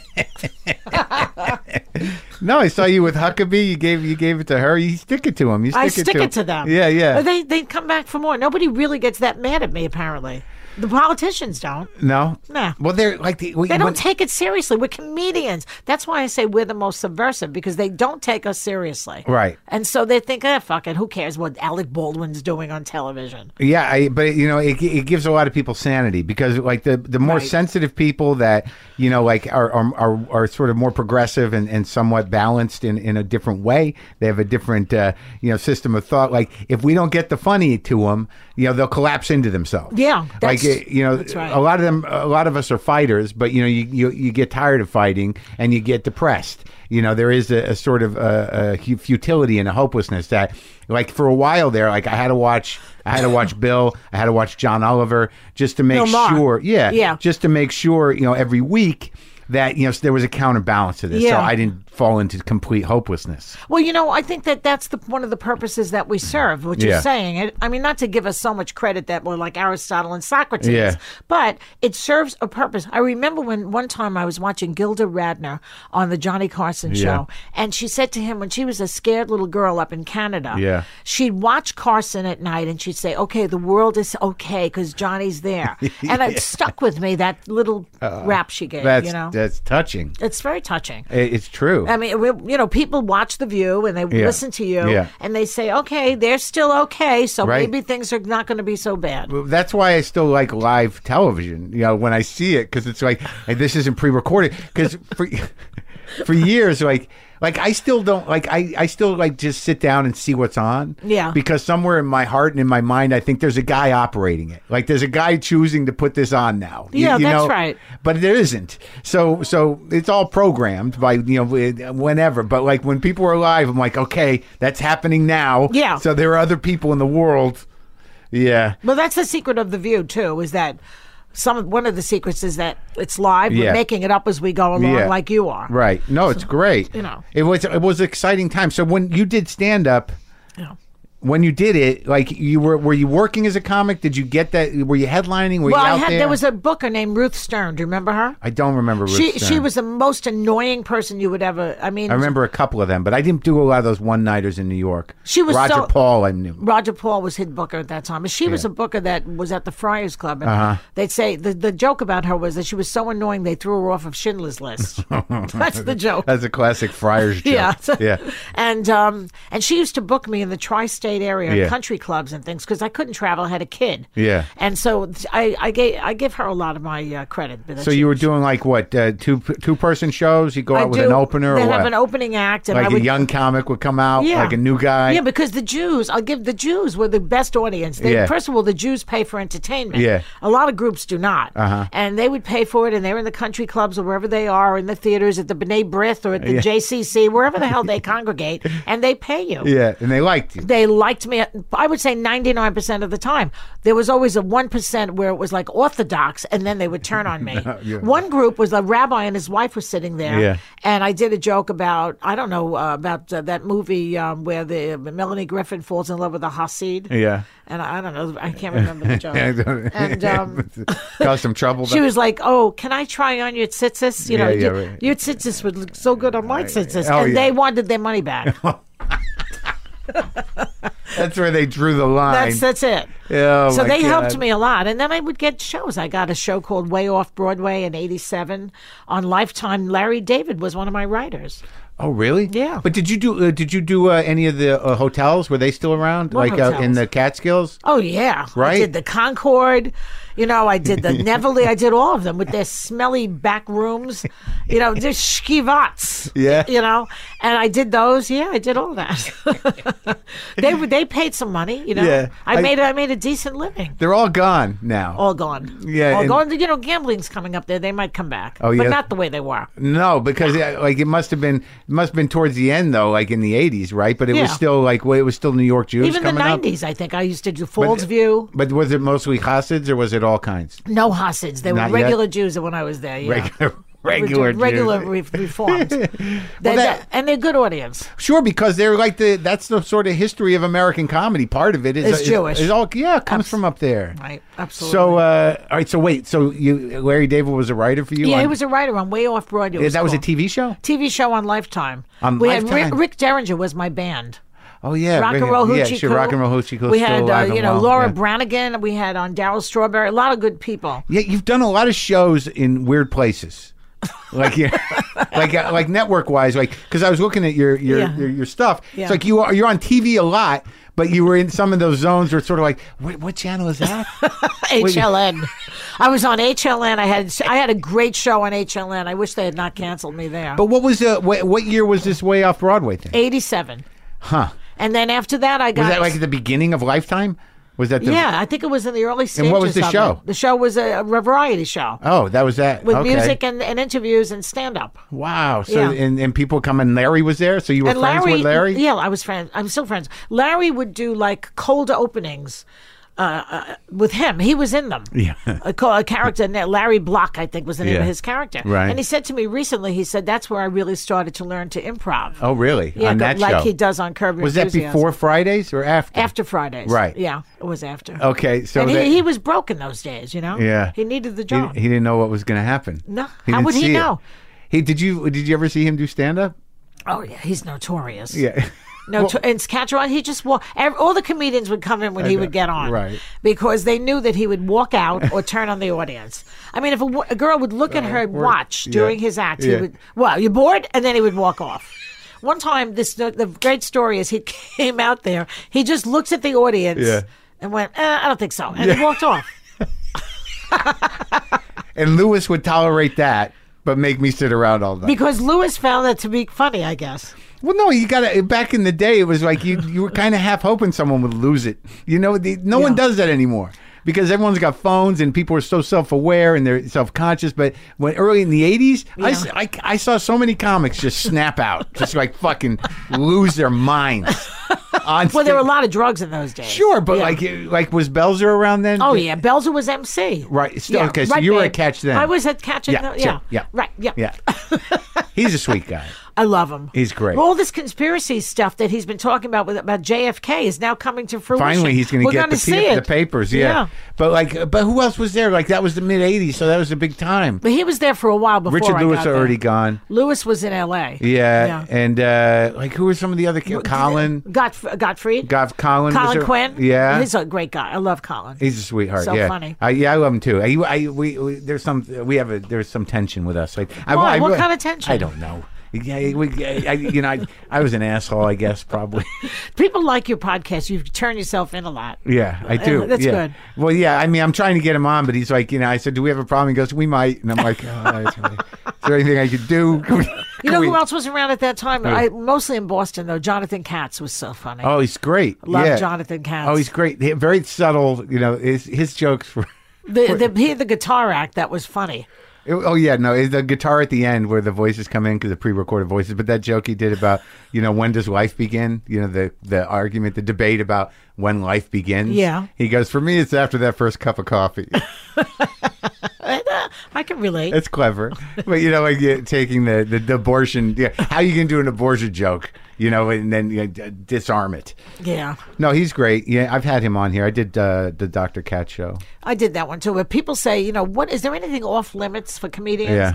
No, I saw you with Huckabee. You gave you gave it to her. You stick it to him. You stick I it stick to him. it to them. Yeah, yeah. But they, they come back for more. Nobody really gets that mad at me, apparently. The politicians don't. No, Nah. Well, they're like the, They don't take it seriously. We're comedians. That's why I say we're the most subversive, because they don't take us seriously. Right. And so they think, eh, fuck it. Who cares what Alec Baldwin's doing on television? Yeah, I, but you know, it, it gives a lot of people sanity because, like, the the more Right. sensitive people that you know, like, are are are, are sort of more progressive and, and somewhat balanced in, in a different way. They have a different uh, you know system of thought. Like, if we don't get the funny to them, you know, they'll collapse into themselves. Yeah, like that's- uh, you know, that's right. a lot of them, a lot of us are fighters, but you know, you you, you get tired of fighting and you get depressed. You know, there is a, a sort of a, a futility and a hopelessness that, like, for a while there, like I had to watch, I had to watch Bill, I had to watch John Oliver just to make Bill Maher. sure, yeah, Yeah. just to make sure, you know, every week that you know there was a counterbalance to this, so Yeah. I didn't fall into complete hopelessness. Well, you know, I think that that's the one of the purposes that we serve, what you're Yeah. saying. It, I mean, not to give us so much credit that we're like Aristotle and Socrates, Yeah. but it serves a purpose. I remember when one time I was watching Gilda Radner on the Johnny Carson Yeah. show, and she said to him when she was a scared little girl up in Canada, Yeah. she'd watch Carson at night and she'd say, okay, the world is okay because Johnny's there. And it stuck with me, that little rap she gave, That's you know? that's touching. It's very touching. It- It's true. I mean, we, you know, people watch The View and they Yeah. listen to you Yeah. and they say, okay, they're still okay, so Right. maybe things are not going to be so bad. That's why I still like live television, you know, when I see it, because it's like, hey, this isn't pre-recorded. Because for for years, like, like I still don't like I, I still like just sit down and see what's on. Yeah. Because somewhere in my heart and in my mind, I think there's a guy operating it. Like there's a guy choosing to put this on now. You- Yeah, you that's know? right. But there isn't. So so it's all programmed by you know whenever. But like when people are live, I'm like, okay, that's happening now. Yeah. So there are other people in the world. Yeah. Well, that's the secret of The View, too, is that some one of the secrets is that it's live. Yeah. We're making it up as we go along, Yeah. like you are. Right. No, it's great. you know. It was it was an exciting time. So when you did stand up, Yeah. when you did it, like you were, were you working as a comic? Did you get that? Were you headlining? Were well, you I out had there? there was a booker named Ruth Stern. Do you remember her? I don't remember Ruth She Stern. she was the most annoying person you would ever. I mean, I remember a couple of them, but I didn't do a lot of those one nighters in New York. She was Roger so- Paul. I knew. Roger Paul was his booker at that time. But she was Yeah. a booker that was at the Friars Club. And Uh-huh. they'd say the, the joke about her was that she was so annoying they threw her off of Schindler's List. That's the joke. That's a classic Friars joke. Yeah. yeah. And um and she used to book me in the tri-state area, Yeah. country clubs and things, because I couldn't travel. I had a kid. Yeah. And so I I gave I give her a lot of my uh, credit. that So she- you were doing like what uh, two two person shows? You go I out with do- an opener, They'd or have what? an opening act, and Like I would, a young comic would come out, Yeah. like a new guy. Yeah, because the Jews, I'll give the Jews were the best audience. They, Yeah. First of all, the Jews pay for entertainment. Yeah. A lot of groups do not. Uh-huh. And they would pay for it, and they're in the country clubs or wherever they are, in the theaters, at the B'nai B'rith or at the Yeah. J C C, wherever the hell they congregate, and they pay you. Yeah, and they liked you. They liked me, I would say ninety-nine percent of the time. There was always a one percent where it was like orthodox, and then they would turn on me. Yeah. One group was a rabbi and his wife were sitting there, Yeah. and I did a joke about, I don't know, uh, about uh, that movie um, where the Melanie Griffin falls in love with a Hasid. Yeah. And I, I don't know, I can't remember the joke. I don't- And um, Cause some trouble. she was like, "Oh, can I try on your tzitzis? You know, Yeah, yeah, your, right. your tzitzis would look so good on my tzitzis." Oh, and yeah. they wanted their money back. That's where they drew the line. That's that's it. Oh, so my they God. helped me a lot, and then I would get shows. I got a show called Way Off Broadway in eighty-seven on Lifetime. Larry David was one of my writers. Oh, really? Yeah. But did you do? Uh, did you do uh, any of the uh, hotels? Were they still around? What like uh, in hotels? the Catskills? Oh yeah, I Right? did the Concord. You know, I did the Neville. I did all of them with their smelly back rooms. You know, just schivats. Yeah. You know, and I did those. Yeah, I did all that. they they paid some money. You know, Yeah. I, I- made I made a decent living. They're all gone now. All gone. Yeah, all and- gone. You know, gambling's coming up there. They might come back. Oh, but yeah? not the way they were. No, because uh, like it must have been it must have been towards the end though, like in the eighties, right? But it was Yeah. still like well, it was still New York Jews Even the coming up. nineties, I think I used to do Falls View. But was it mostly Hasids or was it all kinds? No Hasids. They were Not yet? regular Jews when I was there. Yeah. Regular, regular, regular Jews. re- reformed. They- that- that- and they're good audience. Sure, because they're like the that's the sort of history of American comedy. Part of it is It's is- Jewish. Is all yeah, it comes Abs- from up there. Right, absolutely. So, uh, all right. So wait. So you, Larry David was a writer for you? yeah, on- he was a writer on Way Off Broadway. Yeah, that was a called. T V show. T V show on Lifetime. On we had Lifetime? Rick, Rick Derringer was my band. Oh yeah, Rock and Rick- Roll yeah, Hoochie sure, Coo. Rock and Roll Hoochie Coo. We still had, uh, alive and you know, well, Laura yeah. Branigan. We had on Daryl Strawberry. A lot of good people. Yeah, you've done a lot of shows in weird places, like yeah, like uh, like network wise, like because I was looking at your your Yeah. your, your stuff. Yeah. It's like you are you're on T V a lot, but you were in some of those zones where it's sort of like, what, what channel is that? H L N. I was on H L N. I had I had a great show on H L N. I wish they had not canceled me there. But what was uh, what, what year was this Way Off Broadway thing? eighty-seven. Huh? And then after that, I got. Was that like at the beginning of Lifetime? Was that the? Yeah, I think it was in the early stages. what was the of show? it. The show was a, a variety show Oh, that was that. with okay. music and, and interviews and stand up. Wow. So Yeah. and, and people come and Larry was there. So you were And friends Larry, with Larry? yeah, I was friends. I'm still friends. Larry would do like cold openings uh, uh, with him. He was in them. Yeah. A, co- a character, Larry Block, I think was the name Yeah. of his character. Right. And he said to me recently, he said, that's where I really started to learn to improv. Oh, really? Yeah, on that like show. he does on Curb Your Was that Enthusiasm. before Fridays or after? After Fridays. Right. Yeah, it was after. Okay, so and he, that- he was broke in those days, you know? Yeah. He needed the He, job. he didn't know what was going to happen. No. How didn't would he see it. know? He did you did you ever see him do stand up? Oh, yeah, he's notorious. Yeah. No, Well- to, and Catch-A-Run, he just walk. ev- All the comedians would come in when he know, would get on, right. Because they knew that he would walk out or turn on the audience. I mean, if a, wo- a girl would look at her watch yeah. during his act, Yeah. he would, "Well, you bored?" And then he would walk off. One time, this the, the great story is he came out there. He just looks at the audience Yeah. and went, eh, "I don't think so," and he walked off. And Lewis would tolerate that, but make me sit around all night. Because Lewis found that to be funny, I guess. Well, no, you got to. Back in the day, it was like you you were kind of half hoping someone would lose it. You know, the, no one Yeah. does that anymore because everyone's got phones and people are so self aware and they're self conscious. But when early in the eighties, I, s- Yeah. I, I saw so many comics just snap out, just like fucking lose their minds. On Well, there were a stage. lot of drugs in those days. Sure, but Yeah. like like was Belzer around then? Oh yeah, Belzer was M C. Right. Still, okay, so you were babe. at Catch then. I was at Catch. Yeah, Yeah, sure, yeah, yeah. right, yeah. Yeah, he's a sweet guy. I love him. He's great. All this conspiracy stuff that he's been talking about with about J F K is now coming to fruition. Finally, he's going to get the, see pe- it. the papers. Yeah. Yeah. But like, but who else was there? Like that was the mid eighties, so that was a big time. But he was there for a while before Richard I Lewis got already there. gone. Lewis was in L A. Yeah, Yeah. and uh, like who were some of the other kids? Colin, Got Gottfried. Got Colin, was Colin there- Quinn. Yeah, He's a great guy. I love Colin. he's a sweetheart. So yeah, funny. I, yeah, I love him too. I, I, we, we, there's some, we have a, there's some tension with us. Like, I, Why? I, What I, kind of tension? I don't know. Yeah, we, I, you know, I, I was an asshole, I guess, probably. People like your podcast. You turn yourself in a lot. Yeah, I do. Uh, that's yeah. good. Well, yeah, I mean, I'm trying to get him on, but he's like, you know, I said, do we have a problem? He goes, we might. And I'm like, oh, is there anything I could do? Can we, You know can who we- else was around at that time? Who? I mostly in Boston though. Jonathan Katz was so funny. Oh, he's great. Love yeah. Jonathan Katz. Oh, he's great. He- Very subtle. You know, his his jokes were. the the, he had the guitar act that was funny. Oh yeah, no, it's the guitar at the end where the voices come in because the pre-recorded voices. But that joke he did about, you know, when does life begin? You know, the the argument, the debate about when life begins. Yeah. He goes, for me, it's after that first cup of coffee. I can relate. It's clever, but you know, like yeah, taking the, the the abortion. Yeah, how you can do an abortion joke? You know, and then you know, d- disarm it. Yeah. No, he's great. Yeah, I've had him on here. I did uh, the Doctor Cat show. I did that one too. But people say, you know, what is there anything off limits for comedians? Yeah.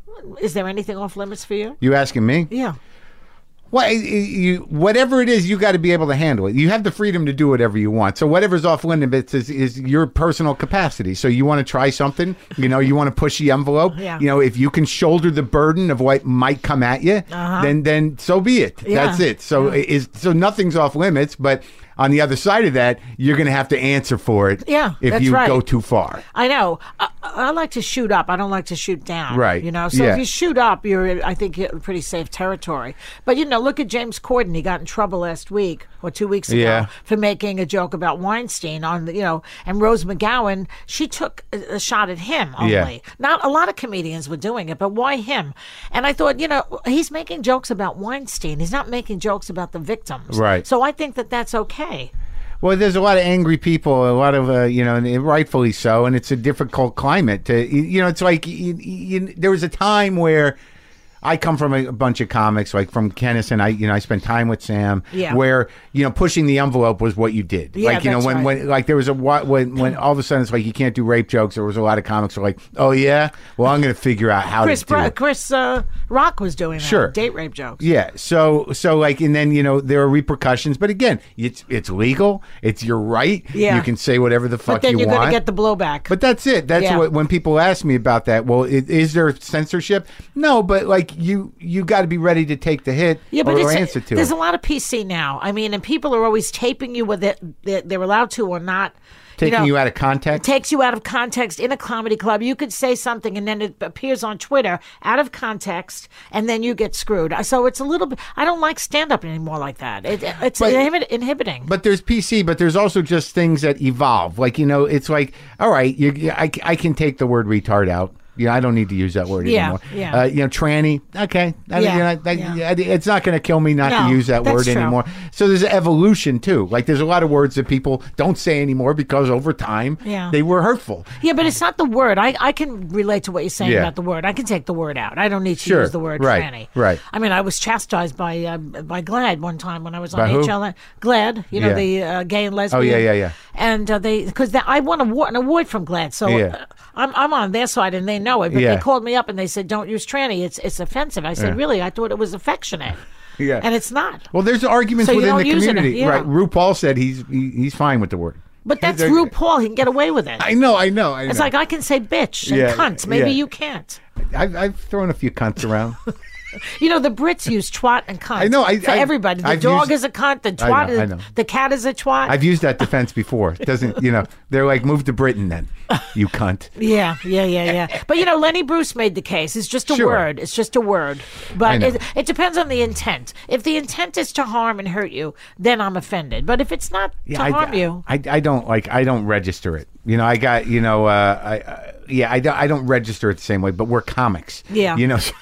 Is there anything off limits for you? You asking me? Yeah. Well, you, you, whatever it is, you got to be able to handle it. You have the freedom to do whatever you want. So whatever's off limits is, is your personal capacity. So you want to try something, you know, you want to push the envelope. Yeah. You know, if you can shoulder the burden of what might come at you, Uh-huh. then then so be it. Yeah. That's it. So it is so nothing's off limits, but on the other side of that, you're going to have to answer for it. Yeah, if that's you right. go too far. I know. I, I like to shoot up. I don't like to shoot down. Right. You know, so Yeah. if you shoot up, you're, in, I think, you're in pretty safe territory. But, you know, look at James Corden. He got in trouble last week or two weeks ago Yeah. for making a joke about Weinstein on, the, you know, and Rose McGowan, she took a, a shot at him only. Yeah. Not a lot of comedians were doing it, but why him? And I thought, you know, he's making jokes about Weinstein. He's not making jokes about the victims. Right. So I think that that's okay. Well, there's a lot of angry people, a lot of, uh, you know, and rightfully so, and it's a difficult climate. To, you know, it's like you, you, there was a time where I come from a, a bunch of comics, like from Kennison. I, you know, I spent time with Sam, Yeah. where you know, pushing the envelope was what you did. Yeah, like you know, that's when, right. when like there was a wa- when when all of a sudden it's like you can't do rape jokes. There was a lot of comics who were like, oh yeah, well I'm going to figure out how Chris to do Bra- it. Chris uh, Rock was doing that. Sure. Date rape jokes. Yeah, so so like, and then you know there are repercussions, but again, it's it's legal, it's your right. Yeah. You can say whatever the fuck But then you you're want. going to get the blowback. But that's it. That's Yeah. what when people ask me about that. Well, i- is there censorship? No, but like you, you got to be ready to take the hit yeah, but or, or it's, answer to there's it. a lot of P C now. I mean, and people are always taping you whether they're, they're allowed to or not. Taking know, you out of context. takes you out of context in a comedy club. You could say something and then it appears on Twitter out of context, and then you get screwed. So it's a little bit. I don't like stand up anymore like that. It, it's But- inhibit, inhibiting. But there's P C, but there's also just things that evolve. Like, you know, it's like, all right, you, you- I, I can take the word retard out. You know, I don't need to use that word Yeah, anymore. yeah. Uh, you know, tranny, okay. I, Yeah, you know, I- yeah. I- it's not going to kill me not No, to use that that's word true. anymore. So there's an evolution, too. Like, there's a lot of words that people don't say anymore because over time Yeah. they were hurtful. Yeah, but it's not the word. I, I can relate to what you're saying Yeah. about the word. I can take the word out. I don't need to Sure, use the word right, tranny. right. I mean, I was chastised by uh, by GLAAD one time when I was on By who? H L N. GLAAD, you know, Yeah. the uh, gay and lesbian. Oh, yeah, yeah, yeah. And uh, they, because I won a war, an award from GLAAD, so Yeah. uh, I'm I'm on their side and they know it. But Yeah. they called me up and they said, "Don't use tranny. It's it's offensive." I said, Yeah. "Really? I thought it was affectionate." Yeah. And it's not. Well, there's arguments So you within don't the use it, community. yeah. Right. RuPaul said he's he, he's fine with the word. But that's They're- RuPaul. He can get away with it. I know, I know, I know. It's like I can say bitch and Yeah, cunt. Maybe yeah. you can't. I've, I've thrown a few cunts around. You know, the Brits use twat and cunt. I know, I- for I- everybody. The I've dog used- is a cunt. The I twat know, I is know. the cat is a twat. I've used that defense before. It doesn't, you know, they're like, move to Britain then, you cunt. yeah, yeah, yeah, yeah. But you know, Lenny Bruce made the case. It's just a Sure. word. It's just a word. I But know. it, it depends on the intent. If the intent is to harm and hurt you, then I'm offended. But if it's not to I, harm you, I, I don't like, I don't register it. You know, I got, you know, uh, I, uh, yeah, I don't, I don't register it the same way, but we're comics. Yeah. You know,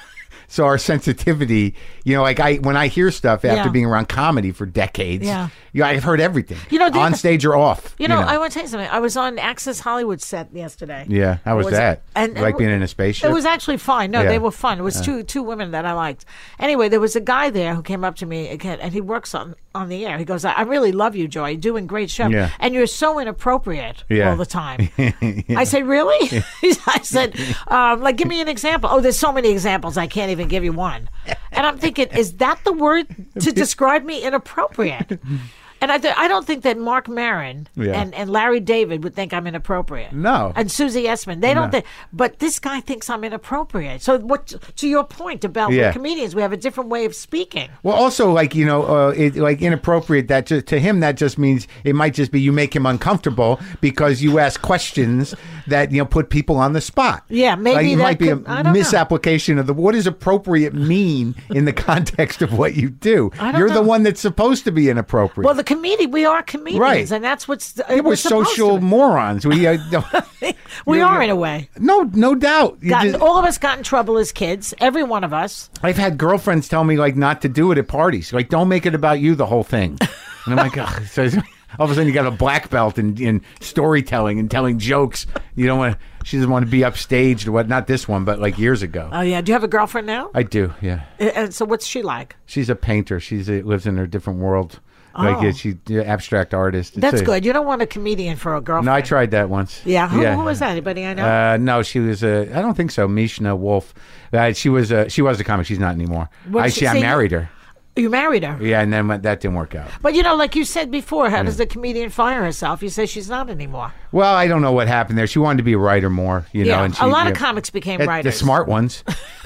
so our sensitivity, you know, like I when I hear stuff after Yeah. being around comedy for decades, Yeah. you know, I've heard everything. You know, the- on stage or off. You know, I want to tell you something. I was on Access Hollywood set yesterday. Yeah, how was, Was- that? and- like and- being in a spaceship? It was actually fine. No, Yeah. they were fun. It was two two women that I liked. Anyway, there was a guy there who came up to me again, and he works on on the air. He goes, "I I really love you, Joy. You're doing great show, Yeah. and you're so inappropriate Yeah. all the time." I said, "Really?" I said, um, "Like, give me an example." Oh, there's so many examples. I can't even give you one. And I'm thinking, is that the word to describe me? Inappropriate. And I, th- I don't think that Mark Maron Yeah. and, and Larry David would think I'm inappropriate. No. And Susie Essman, they don't No. think. But this guy thinks I'm inappropriate. So what? To your point about Yeah. we're comedians, we have a different way of speaking. Well, also, like, you know, uh, it, like inappropriate, that just, to him, that just means it might just be you make him uncomfortable because you ask questions that, you know, put people on the spot. Yeah, maybe like, it that might be could- I a don't know. misapplication of the what does appropriate mean in the context of what you do. I don't You're the know. one that's supposed to be inappropriate. Well, the comedian, we are comedians, Right. and that's what's Yeah, we're we're supposed social to be. morons. We uh, don't- We you know, are you- in a way. no, no doubt. You Got, just- all of us got in trouble as kids. Every one of us. I've had girlfriends tell me like not to do it at parties. Like, don't make it about you the whole thing. And I'm like, oh. So all of a sudden you got a black belt in, in storytelling and telling jokes. You don't want. She doesn't want to be upstaged or what? Not this one, but like years ago. Oh yeah. Do you have a girlfriend now? I do. Yeah, And so, what's she like? she's a painter. She's a, lives in a different world. Like Oh. yeah, she's an abstract artist. It's That's a- good. You don't want a comedian for a girlfriend. No, I tried that once. Yeah. Who, who was that? Anybody I know? Uh, no, she was a. I don't think so. Mishna Wolf. Uh, she was a. She was a comic. She's not anymore. What I, she- she, I see, married her. You married her. Yeah, and then that didn't work out. But you know, like you said before, how does the comedian fire herself? You say she's not anymore. Well, I don't know what happened there. She wanted to be a writer more, you know. Yeah, And she, a lot yeah, of comics became uh, writers. The smart ones.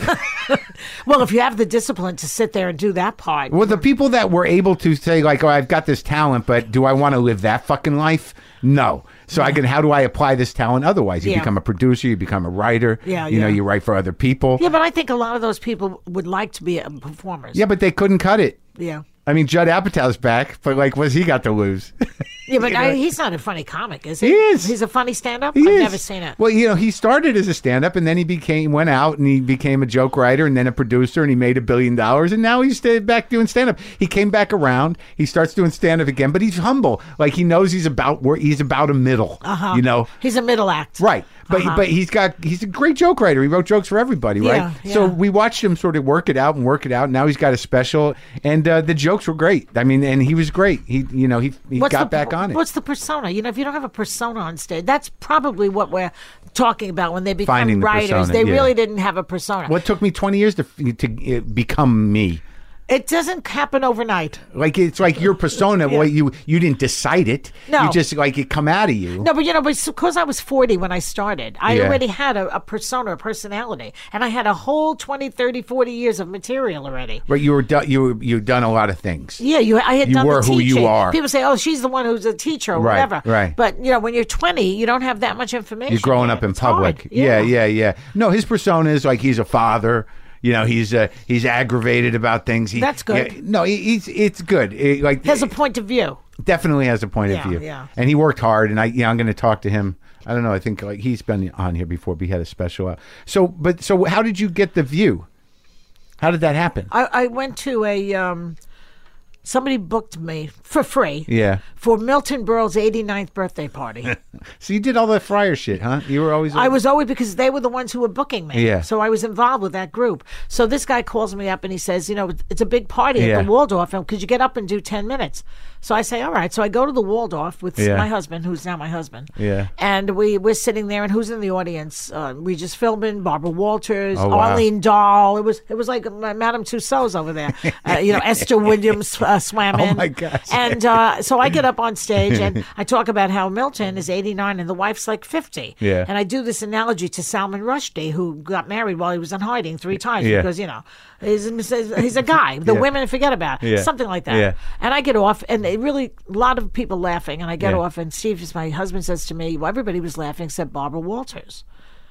Well, if you have the discipline to sit there and do that part. Well, the people that were able to say, like, oh, I've got this talent, but do I want to live that fucking life? No. So I can. How do I apply this talent otherwise? You Yeah. become a producer. You become a writer. Yeah, You know, yeah. you write for other people. Yeah, but I think a lot of those people would like to be uh, performers. Yeah, but they couldn't cut it. Yeah. I mean, Judd Apatow's back, but like, what's he got to lose? Yeah, but I, he's not a funny comic, is he? He is. He's a funny stand-up? He I've is. never seen it. Well, you know, he started as a stand-up, and then he became went out and he became a joke writer, and then a producer, and he made a billion dollars, and now he's stayed back doing stand-up. He came back around. He starts doing stand-up again, but he's humble. Like he knows he's about where he's about a middle. Uh-huh. You know, He's a middle act. right? But Uh-huh. but he's got he's a great joke writer. He wrote jokes for everybody, Yeah, right? yeah. So we watched him sort of work it out and work it out. Now he's got a special, and uh, the jokes were great. I mean, and he was great. He you know he he What's got the, back on it. What's the persona? You know, if you don't have a persona on stage, that's probably what we're talking about when they become Finding the writers. persona, they yeah. really didn't have a persona. Well, it took me twenty years to to uh, become me. It doesn't happen overnight. Like it's like your persona. Well, you you didn't decide it. No. You just like it come out of you. No, but you know, but because I was forty when I started, I Yeah. already had a, a persona, a personality, and I had a whole twenty, thirty, forty years of material already. But you were do- you were, you've done a lot of things. Yeah, you. I had You done were the who you teaching. are. People say, "Oh, she's the one who's a teacher or Right, whatever." right. But you know, when you're twenty, you don't have that much information. You're growing yet. up in It's public. hard. Yeah. yeah, yeah, No, his persona is like he's a father. You know, he's uh, he's aggravated about things. He, That's good. yeah, no, he, he's it's good. It, like He has a point of view. definitely has a point Yeah, of view. yeah. And he worked hard. And I, yeah, I'm going to talk to him. I don't know. I think like he's been on here before, but he had a special out. So, but so how did you get the View? How did that happen? I, I went to a. Um, somebody booked me for free. Yeah. For Milton Berle's eighty-ninth birthday party. So you did all that Fryer shit, huh? You were always. I was always because they were the ones who were booking me. Yeah. So I was involved with that group. So this guy calls me up and he says, you know, it's a big party Yeah. at the Waldorf, and could you get up and do ten minutes? So I say, all right. So I go to the Waldorf with Yeah. my husband, who's now my husband. Yeah. And we we're sitting there, and who's in the audience? Uh, Regis Philbin, Barbara Walters, Oh, wow. Arlene Dahl. It was it was like uh, Madame Tussauds over there. Uh, you know, Esther Williams uh, swam Oh, in. my gosh. And uh, so I get up on stage and I talk about how Milton is eighty-nine and the wife's like fifty. Yeah. And I do this analogy to Salman Rushdie, who got married while he was in hiding three times Yeah. because, you know, he's, he's a guy. The Yeah. women forget about it. Yeah. Something like that. Yeah. And I get off, and it really, a lot of people laughing, and I get Yeah. off, and Steve, my husband, says to me, well, everybody was laughing except Barbara Walters.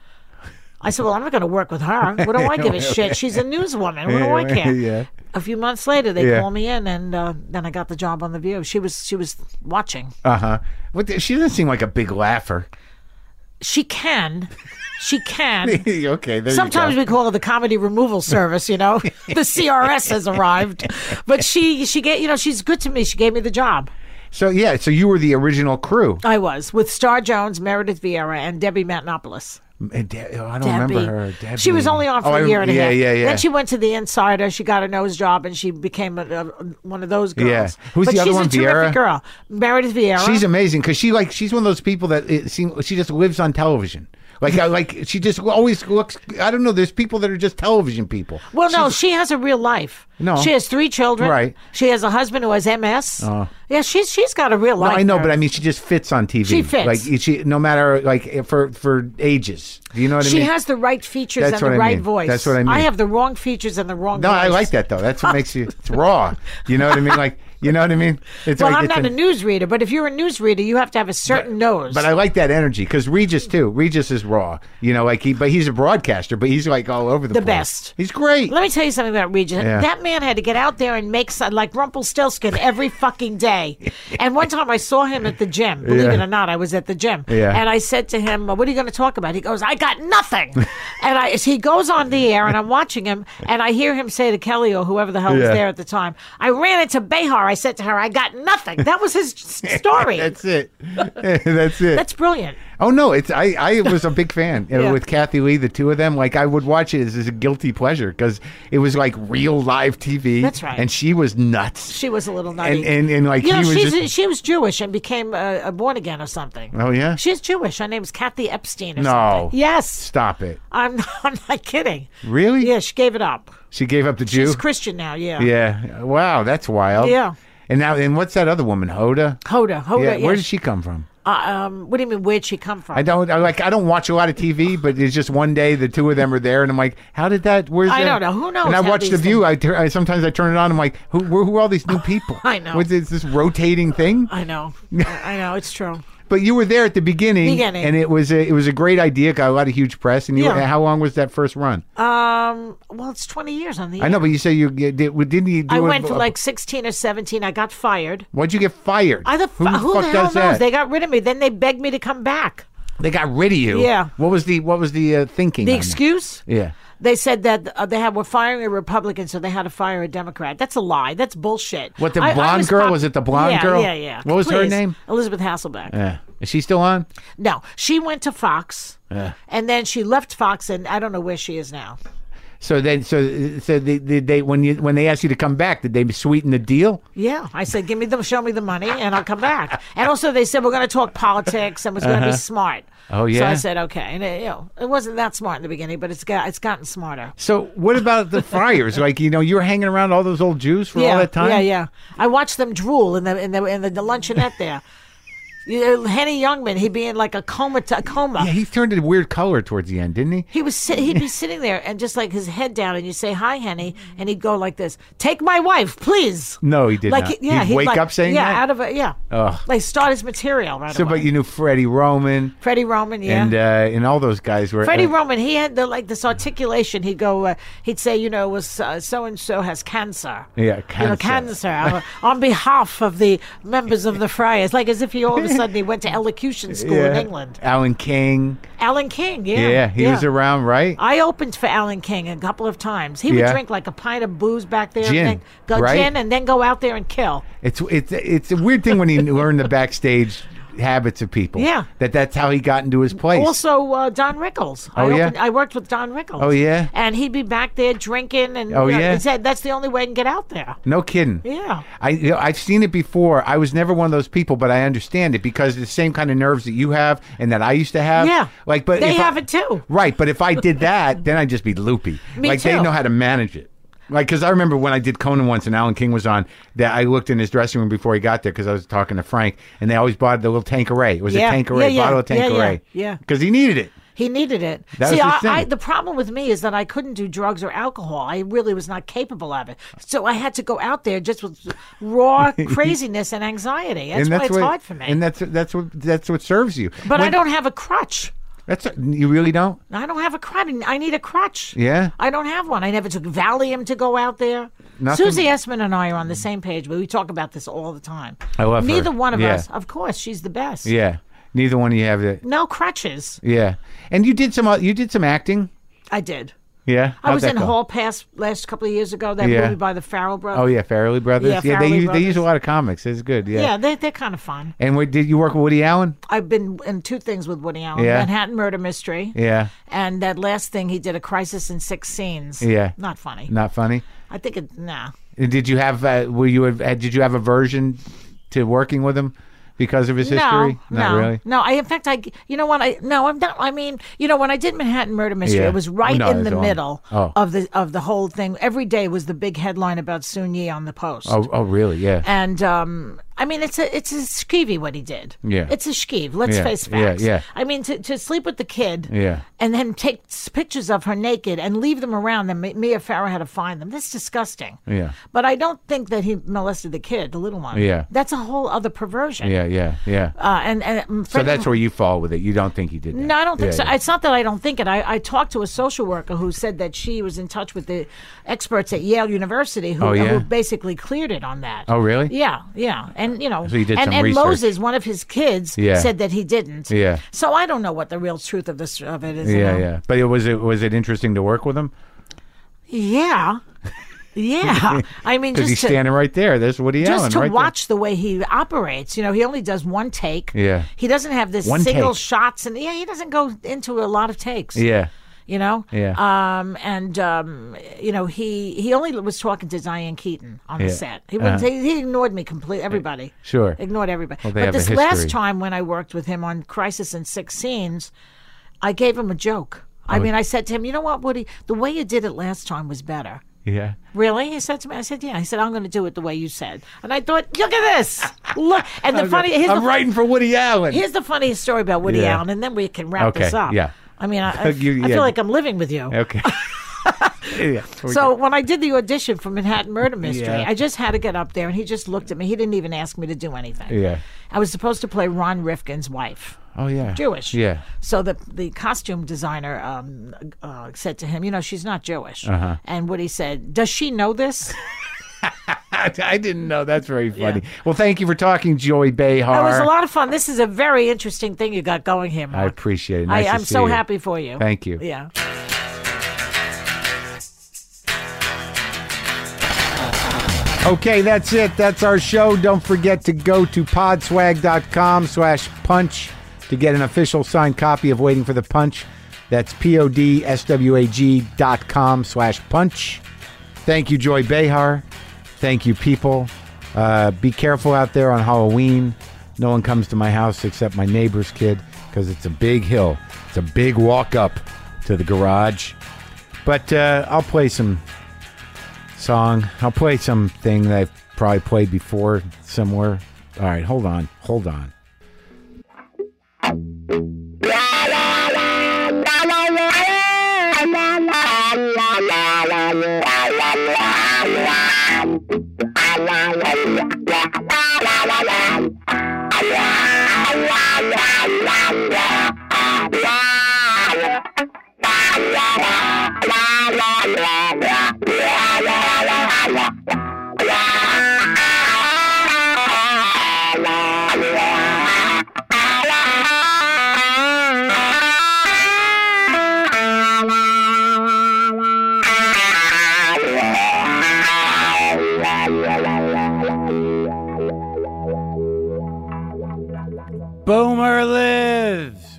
I said, well, I'm not going to work with her. What do I give a shit? She's a newswoman. What do I care? Yeah. A few months later, they Yeah. call me in, and uh, then I got the job on The View. She was she was watching. Uh huh. But th- she doesn't seem like a big laugher. She can. She can. Okay, there Sometimes you go. we call it the comedy removal service, you know. The C R S has arrived. But she she get you know, she's good to me. She gave me the job. So yeah, so you were the original crew. I was with Star Jones, Meredith Vieira, and Debbie Matenopoulos. And De- oh, I don't Debbie. remember her. Debbie. She was only on for Oh, a I- year and a yeah, half. Yeah, yeah, Then she went to the Insider. She got a nose job, and she became a, a, one of those girls. Yeah. Who's but the other she's one, a terrific Vieira? girl. Meredith Vieira. She's amazing because she like she's one of those people that it seems she just lives on television. Like I like she just always looks. I don't know. There's people that are just television people. Well, no, She's- she has a real life. No. She has three children. Right. She has a husband who has M S. Oh. Yeah, she's she's got a real No, life. I know, there. but I mean, she just fits on T V. She fits. Like she, no matter like for for ages. Do you know what she I mean? has the right features That's and what the I right mean. voice. That's what I mean. I have the wrong features and the wrong No, voice. I like that though. That's what makes you. It's raw. You know what I mean? Like you know what I mean? It's Well, like I'm it's not a- a newsreader, but if you're a newsreader, you have to have a certain nose. But I like that energy because Regis too. Regis is raw. You know, like he, but he's a broadcaster, but he's like all over the, The place. best. He's great. Let me tell you something about Regis. Yeah. That man had to get out there and make some, like Rumpelstiltskin every fucking day. And one time I saw him at the gym. Believe Yeah. it or not, I was at the gym. Yeah. And I said to him, "What are you going to talk about?" He goes, "I got nothing." And I, he goes on the air, and I'm watching him, and I hear him say to Kelly or whoever the hell was Yeah. there at the time, "I ran into Behar. I said to her, I got nothing." That was his s- story. That's it. That's it. That's brilliant. Oh no, it's I. I was a big fan you know, Yeah. with Kathy Lee, the two of them. Like I would watch it as, as a guilty pleasure because it was like real live T V. That's right. And she was nuts. She was a little nutty. And and, and like you know, he was she's, just. she was Jewish and became uh, a born again or something. Oh yeah. She's Jewish. Her name's Kathy Epstein or No. something. Yes. Stop it. I'm not, I'm not kidding. Really? Yeah, she gave it up. She gave up the Jew. She's Christian now, yeah. Yeah. Wow, that's wild. Yeah. And now, and what's that other woman, Hoda? Hoda, Hoda, Yeah. yeah. Where did she come from? Uh, um, what do you mean, where'd she come from? I don't I, like. I don't watch a lot of T V, but it's just one day the two of them are there, and I'm like, how did that? Where's I that? don't know. Who knows And I how watch The these View. I, tur- I sometimes I turn it on. I'm like, who? Who who are all these new people? I know. What's this, this rotating thing? I know. I I know, it's true. But you were there at the beginning, Beginning. and it was a, it was a great idea. Got a lot of huge press. And you, Yeah. how long was that first run? Um, well, it's twenty years on the I know, but you say you you did. Didn't you? Do I a- went for a- like sixteen or seventeen. I got fired. Why'd you get fired? I the, who the who fuck the hell does knows? that? They got rid of me. Then they begged me to come back. They got rid of you. Yeah. What was the What was the uh, thinking? The on that? excuse? Yeah. They said that uh, they had were firing a Republican, so they had to fire a Democrat. That's a lie. That's bullshit. What, the I- I blonde was girl? pop- Was it the blonde yeah, girl? Yeah, yeah. What was her Please. name? Elizabeth Hasselbeck. Yeah. Is she still on? No, she went to Fox, Yeah. and then she left Fox, and I don't know where she is now. So then, so so they, they, they when you when they asked you to come back, did they sweeten the deal? Yeah, I said, give me the, show me the money, and I'll come back. And also, they said we're going to talk politics, and it's going to be smart. Oh, So yeah? I said, okay, and it, you know, it wasn't that smart in the beginning, but it's got it's gotten smarter. So what about the friars? Like you know, you were hanging around all those old Jews for yeah, all that time. yeah, yeah. I watched them drool in the in the in the, the luncheonette there. You know, Henny Youngman, he'd be in like a coma, a coma. Yeah, he turned a weird color towards the end, didn't he? He was sit- he'd be sitting there and just like his head down, and you say hi, Henny, and he'd go like this: "Take my wife, please." No, he did like not. yeah, He'd wake like, up saying yeah, that? out of a yeah, Ugh. like start his material right So, away. but you knew Freddie Roman Freddie Roman, yeah. and uh, and all those guys were. Freddie uh, Roman, he had the like this articulation. He'd go, uh, he'd say, you know, was so and so has cancer. Yeah, You know, cancer. cancer. uh, on behalf of the members of the Friars, like as if he all of a sudden he went to elocution school in England. Alan King. Alan King, yeah, Yeah, he was around, right? I opened for Alan King a couple of times. He would Yeah. drink like a pint of booze back there, Gin, and then go right? gin, and then go out there and kill. It's it's it's a weird thing when you learn the backstage habits of people. Yeah. that that's how he got into his place. Also, uh, Don Rickles. Oh, I yeah? opened, I worked with Don Rickles. Oh, yeah? and he'd be back there drinking, and Oh, you know, yeah? he said that's the only way I can get out there. No kidding. Yeah. I you know, I've seen it before. I was never one of those people, but I understand it because the same kind of nerves that you have and that I used to have. Yeah. like but They if I- have it too. Right, but if I did that, then I'd just be loopy. Me like they too. know how to manage it. Like, because I remember when I did Conan once and Alan King was on, that I looked in his dressing room before he got there because I was talking to Frank, and they always bought the little Tanqueray. It was Yeah. a Tanqueray, Yeah, yeah. bottle of Yeah, yeah. Tanqueray. Yeah. Because he needed it. He needed it. That See, was his I, thing. I, the problem with me is that I couldn't do drugs or alcohol. I really was not capable of it. So I had to go out there just with raw craziness and anxiety. That's, and why it's what, hard for me. And that's that's what that's what serves you. but I When- don't have a crutch. That's you really don't. I don't have a crutch. I need a crutch. Yeah? I don't have one. I never took Valium to go out there. Nothing? Susie Essman and I are on the same page, but we talk about this all the time. I love her. Neither one of Yeah. us. Of course, she's the best. Yeah. Neither one of you have it. No crutches. Yeah. And you did some. uh, You did some acting. I did. Yeah. I How'd was that in go? Hall Pass last couple of years ago. That Yeah. movie by the Farrell brothers. Oh yeah, Farrelly Brothers. Yeah, they Farrelly use, they Brothers. use a lot of comics. It's good. Yeah. Yeah, they, they're kind of fun. And what, did you work with Woody Allen? I've been in two things with Woody Allen. Yeah. Manhattan Murder Mystery. Yeah. And that last thing he did, A Crisis in Six Scenes. Yeah. Not funny. Not funny. I think it, nah. And did you have? Uh, were you? Uh, did you have aversion to working with him because of his history? No, Not no, really. no. I, in fact, I, you know what? I no, I'm not. I mean, you know, when I did Manhattan Murder Mystery, Yeah. it was right Oh, no, in it's the on. middle Oh. of the of the whole thing. Every day was the big headline about Soon Yi on the Post. Oh, oh, really? Yeah. And um, I mean, it's a it's a skeevy what he did. Yeah. It's a skeeve. Let's Yeah, face yeah, facts. yeah. I mean, to, to sleep with the kid. Yeah. And then take s- pictures of her naked and leave them around. Then Ma- Mia Farrow had to find them. That's disgusting. Yeah. But I don't think that he molested the kid, the little one. Yeah. That's a whole other perversion. Yeah. Yeah. Yeah. Uh, and and um, So Fred- that's where you fall with it. You don't think he did that? No, I don't think Yeah, so. yeah. It's not that I don't think it. I, I talked to a social worker who said that she was in touch with the experts at Yale University who, Oh, yeah? who basically cleared it on that. Oh, really? Yeah, yeah. And, you know, So he did and, some and research. Moses, one of his kids, Yeah. said that he didn't. Yeah. So I don't know what the real truth of this of it is. you Yeah. know? Yeah. But it was it was it interesting to work with him Yeah. Yeah. I mean, because just he's to, standing right there. There's Woody Allen just to right there. watch the way he operates. You know, he only does one take. Yeah. He doesn't have this One single take. shots. And yeah, he doesn't go into a lot of takes. Yeah. You know, Yeah. Um, and um, you know, he he only was talking to Diane Keaton on the Yeah. set. He wouldn't, Uh-huh. he, he ignored me completely. Everybody, Sure. ignored everybody. Well, they but have a this last history. time when I worked with him on Crisis in Six Scenes, I gave him a joke. I Oh. mean, I said to him, "You know what, Woody? The way you did it last time was better." Yeah. Really? He said to me. I said, "Yeah." He said, "I'm going to do it the way you said." And I thought, "Look at this! Look!" And the funny, here's I'm the, writing for Woody Allen. here's the funniest story about Woody Yeah. Allen, and then we can wrap Okay, this up. yeah. I mean, I, I, You- I yeah. feel like I'm living with you. Okay. Yeah. So when I did the audition for Manhattan Murder Mystery, Yeah. I just had to get up there, and he just looked at me. He didn't even ask me to do anything. Yeah. I was supposed to play Ron Rifkin's wife, Oh yeah. Jewish. Yeah. So the the costume designer um, uh, said to him, "You know, she's not Jewish." Uh-huh. And Woody said, "Does she know this?" I didn't know. That's very funny. Well, thank you for talking, Joy Behar. It was a lot of fun. This is a very interesting thing you got going here, Mark. I appreciate it. Nice I, to I'm see so you. happy for you. Thank you. Yeah. Okay, that's it. That's our show. Don't forget to go to podswag.com slash punch to get an official signed copy of Waiting for the Punch. That's P-O-D-S-W-A-G dot com slash punch. Thank you, Joy Behar. Thank you, people. Uh, be careful out there on Halloween. No one comes to my house except my neighbor's kid because it's a big hill. It's a big walk up to the garage. But uh, I'll play some song. I'll play something that I've probably played before somewhere. All right, hold on. Hold on. Boomer lives!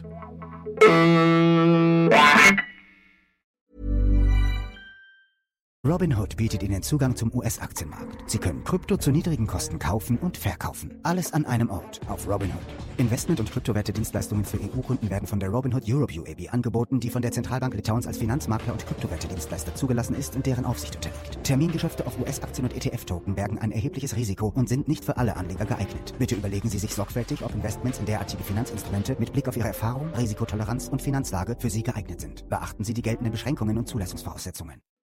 Robinhood bietet Ihnen Zugang zum U S-Aktienmarkt. Sie können Krypto zu niedrigen Kosten kaufen und verkaufen. Alles an einem Ort auf Robinhood. Investment- und Kryptowerte-Dienstleistungen für E U-Kunden werden von der Robinhood Europe U A B angeboten, die von der Zentralbank Litauens als Finanzmakler und Kryptowerte-Dienstleister zugelassen ist und deren Aufsicht unterliegt. Termingeschäfte auf U S-Aktien und E T F-Token bergen ein erhebliches Risiko und sind nicht für alle Anleger geeignet. Bitte überlegen Sie sich sorgfältig, ob Investments in derartige Finanzinstrumente mit Blick auf Ihre Erfahrung, Risikotoleranz und Finanzlage für Sie geeignet sind. Beachten Sie die geltenden Beschränkungen und Zulassungsvoraussetzungen.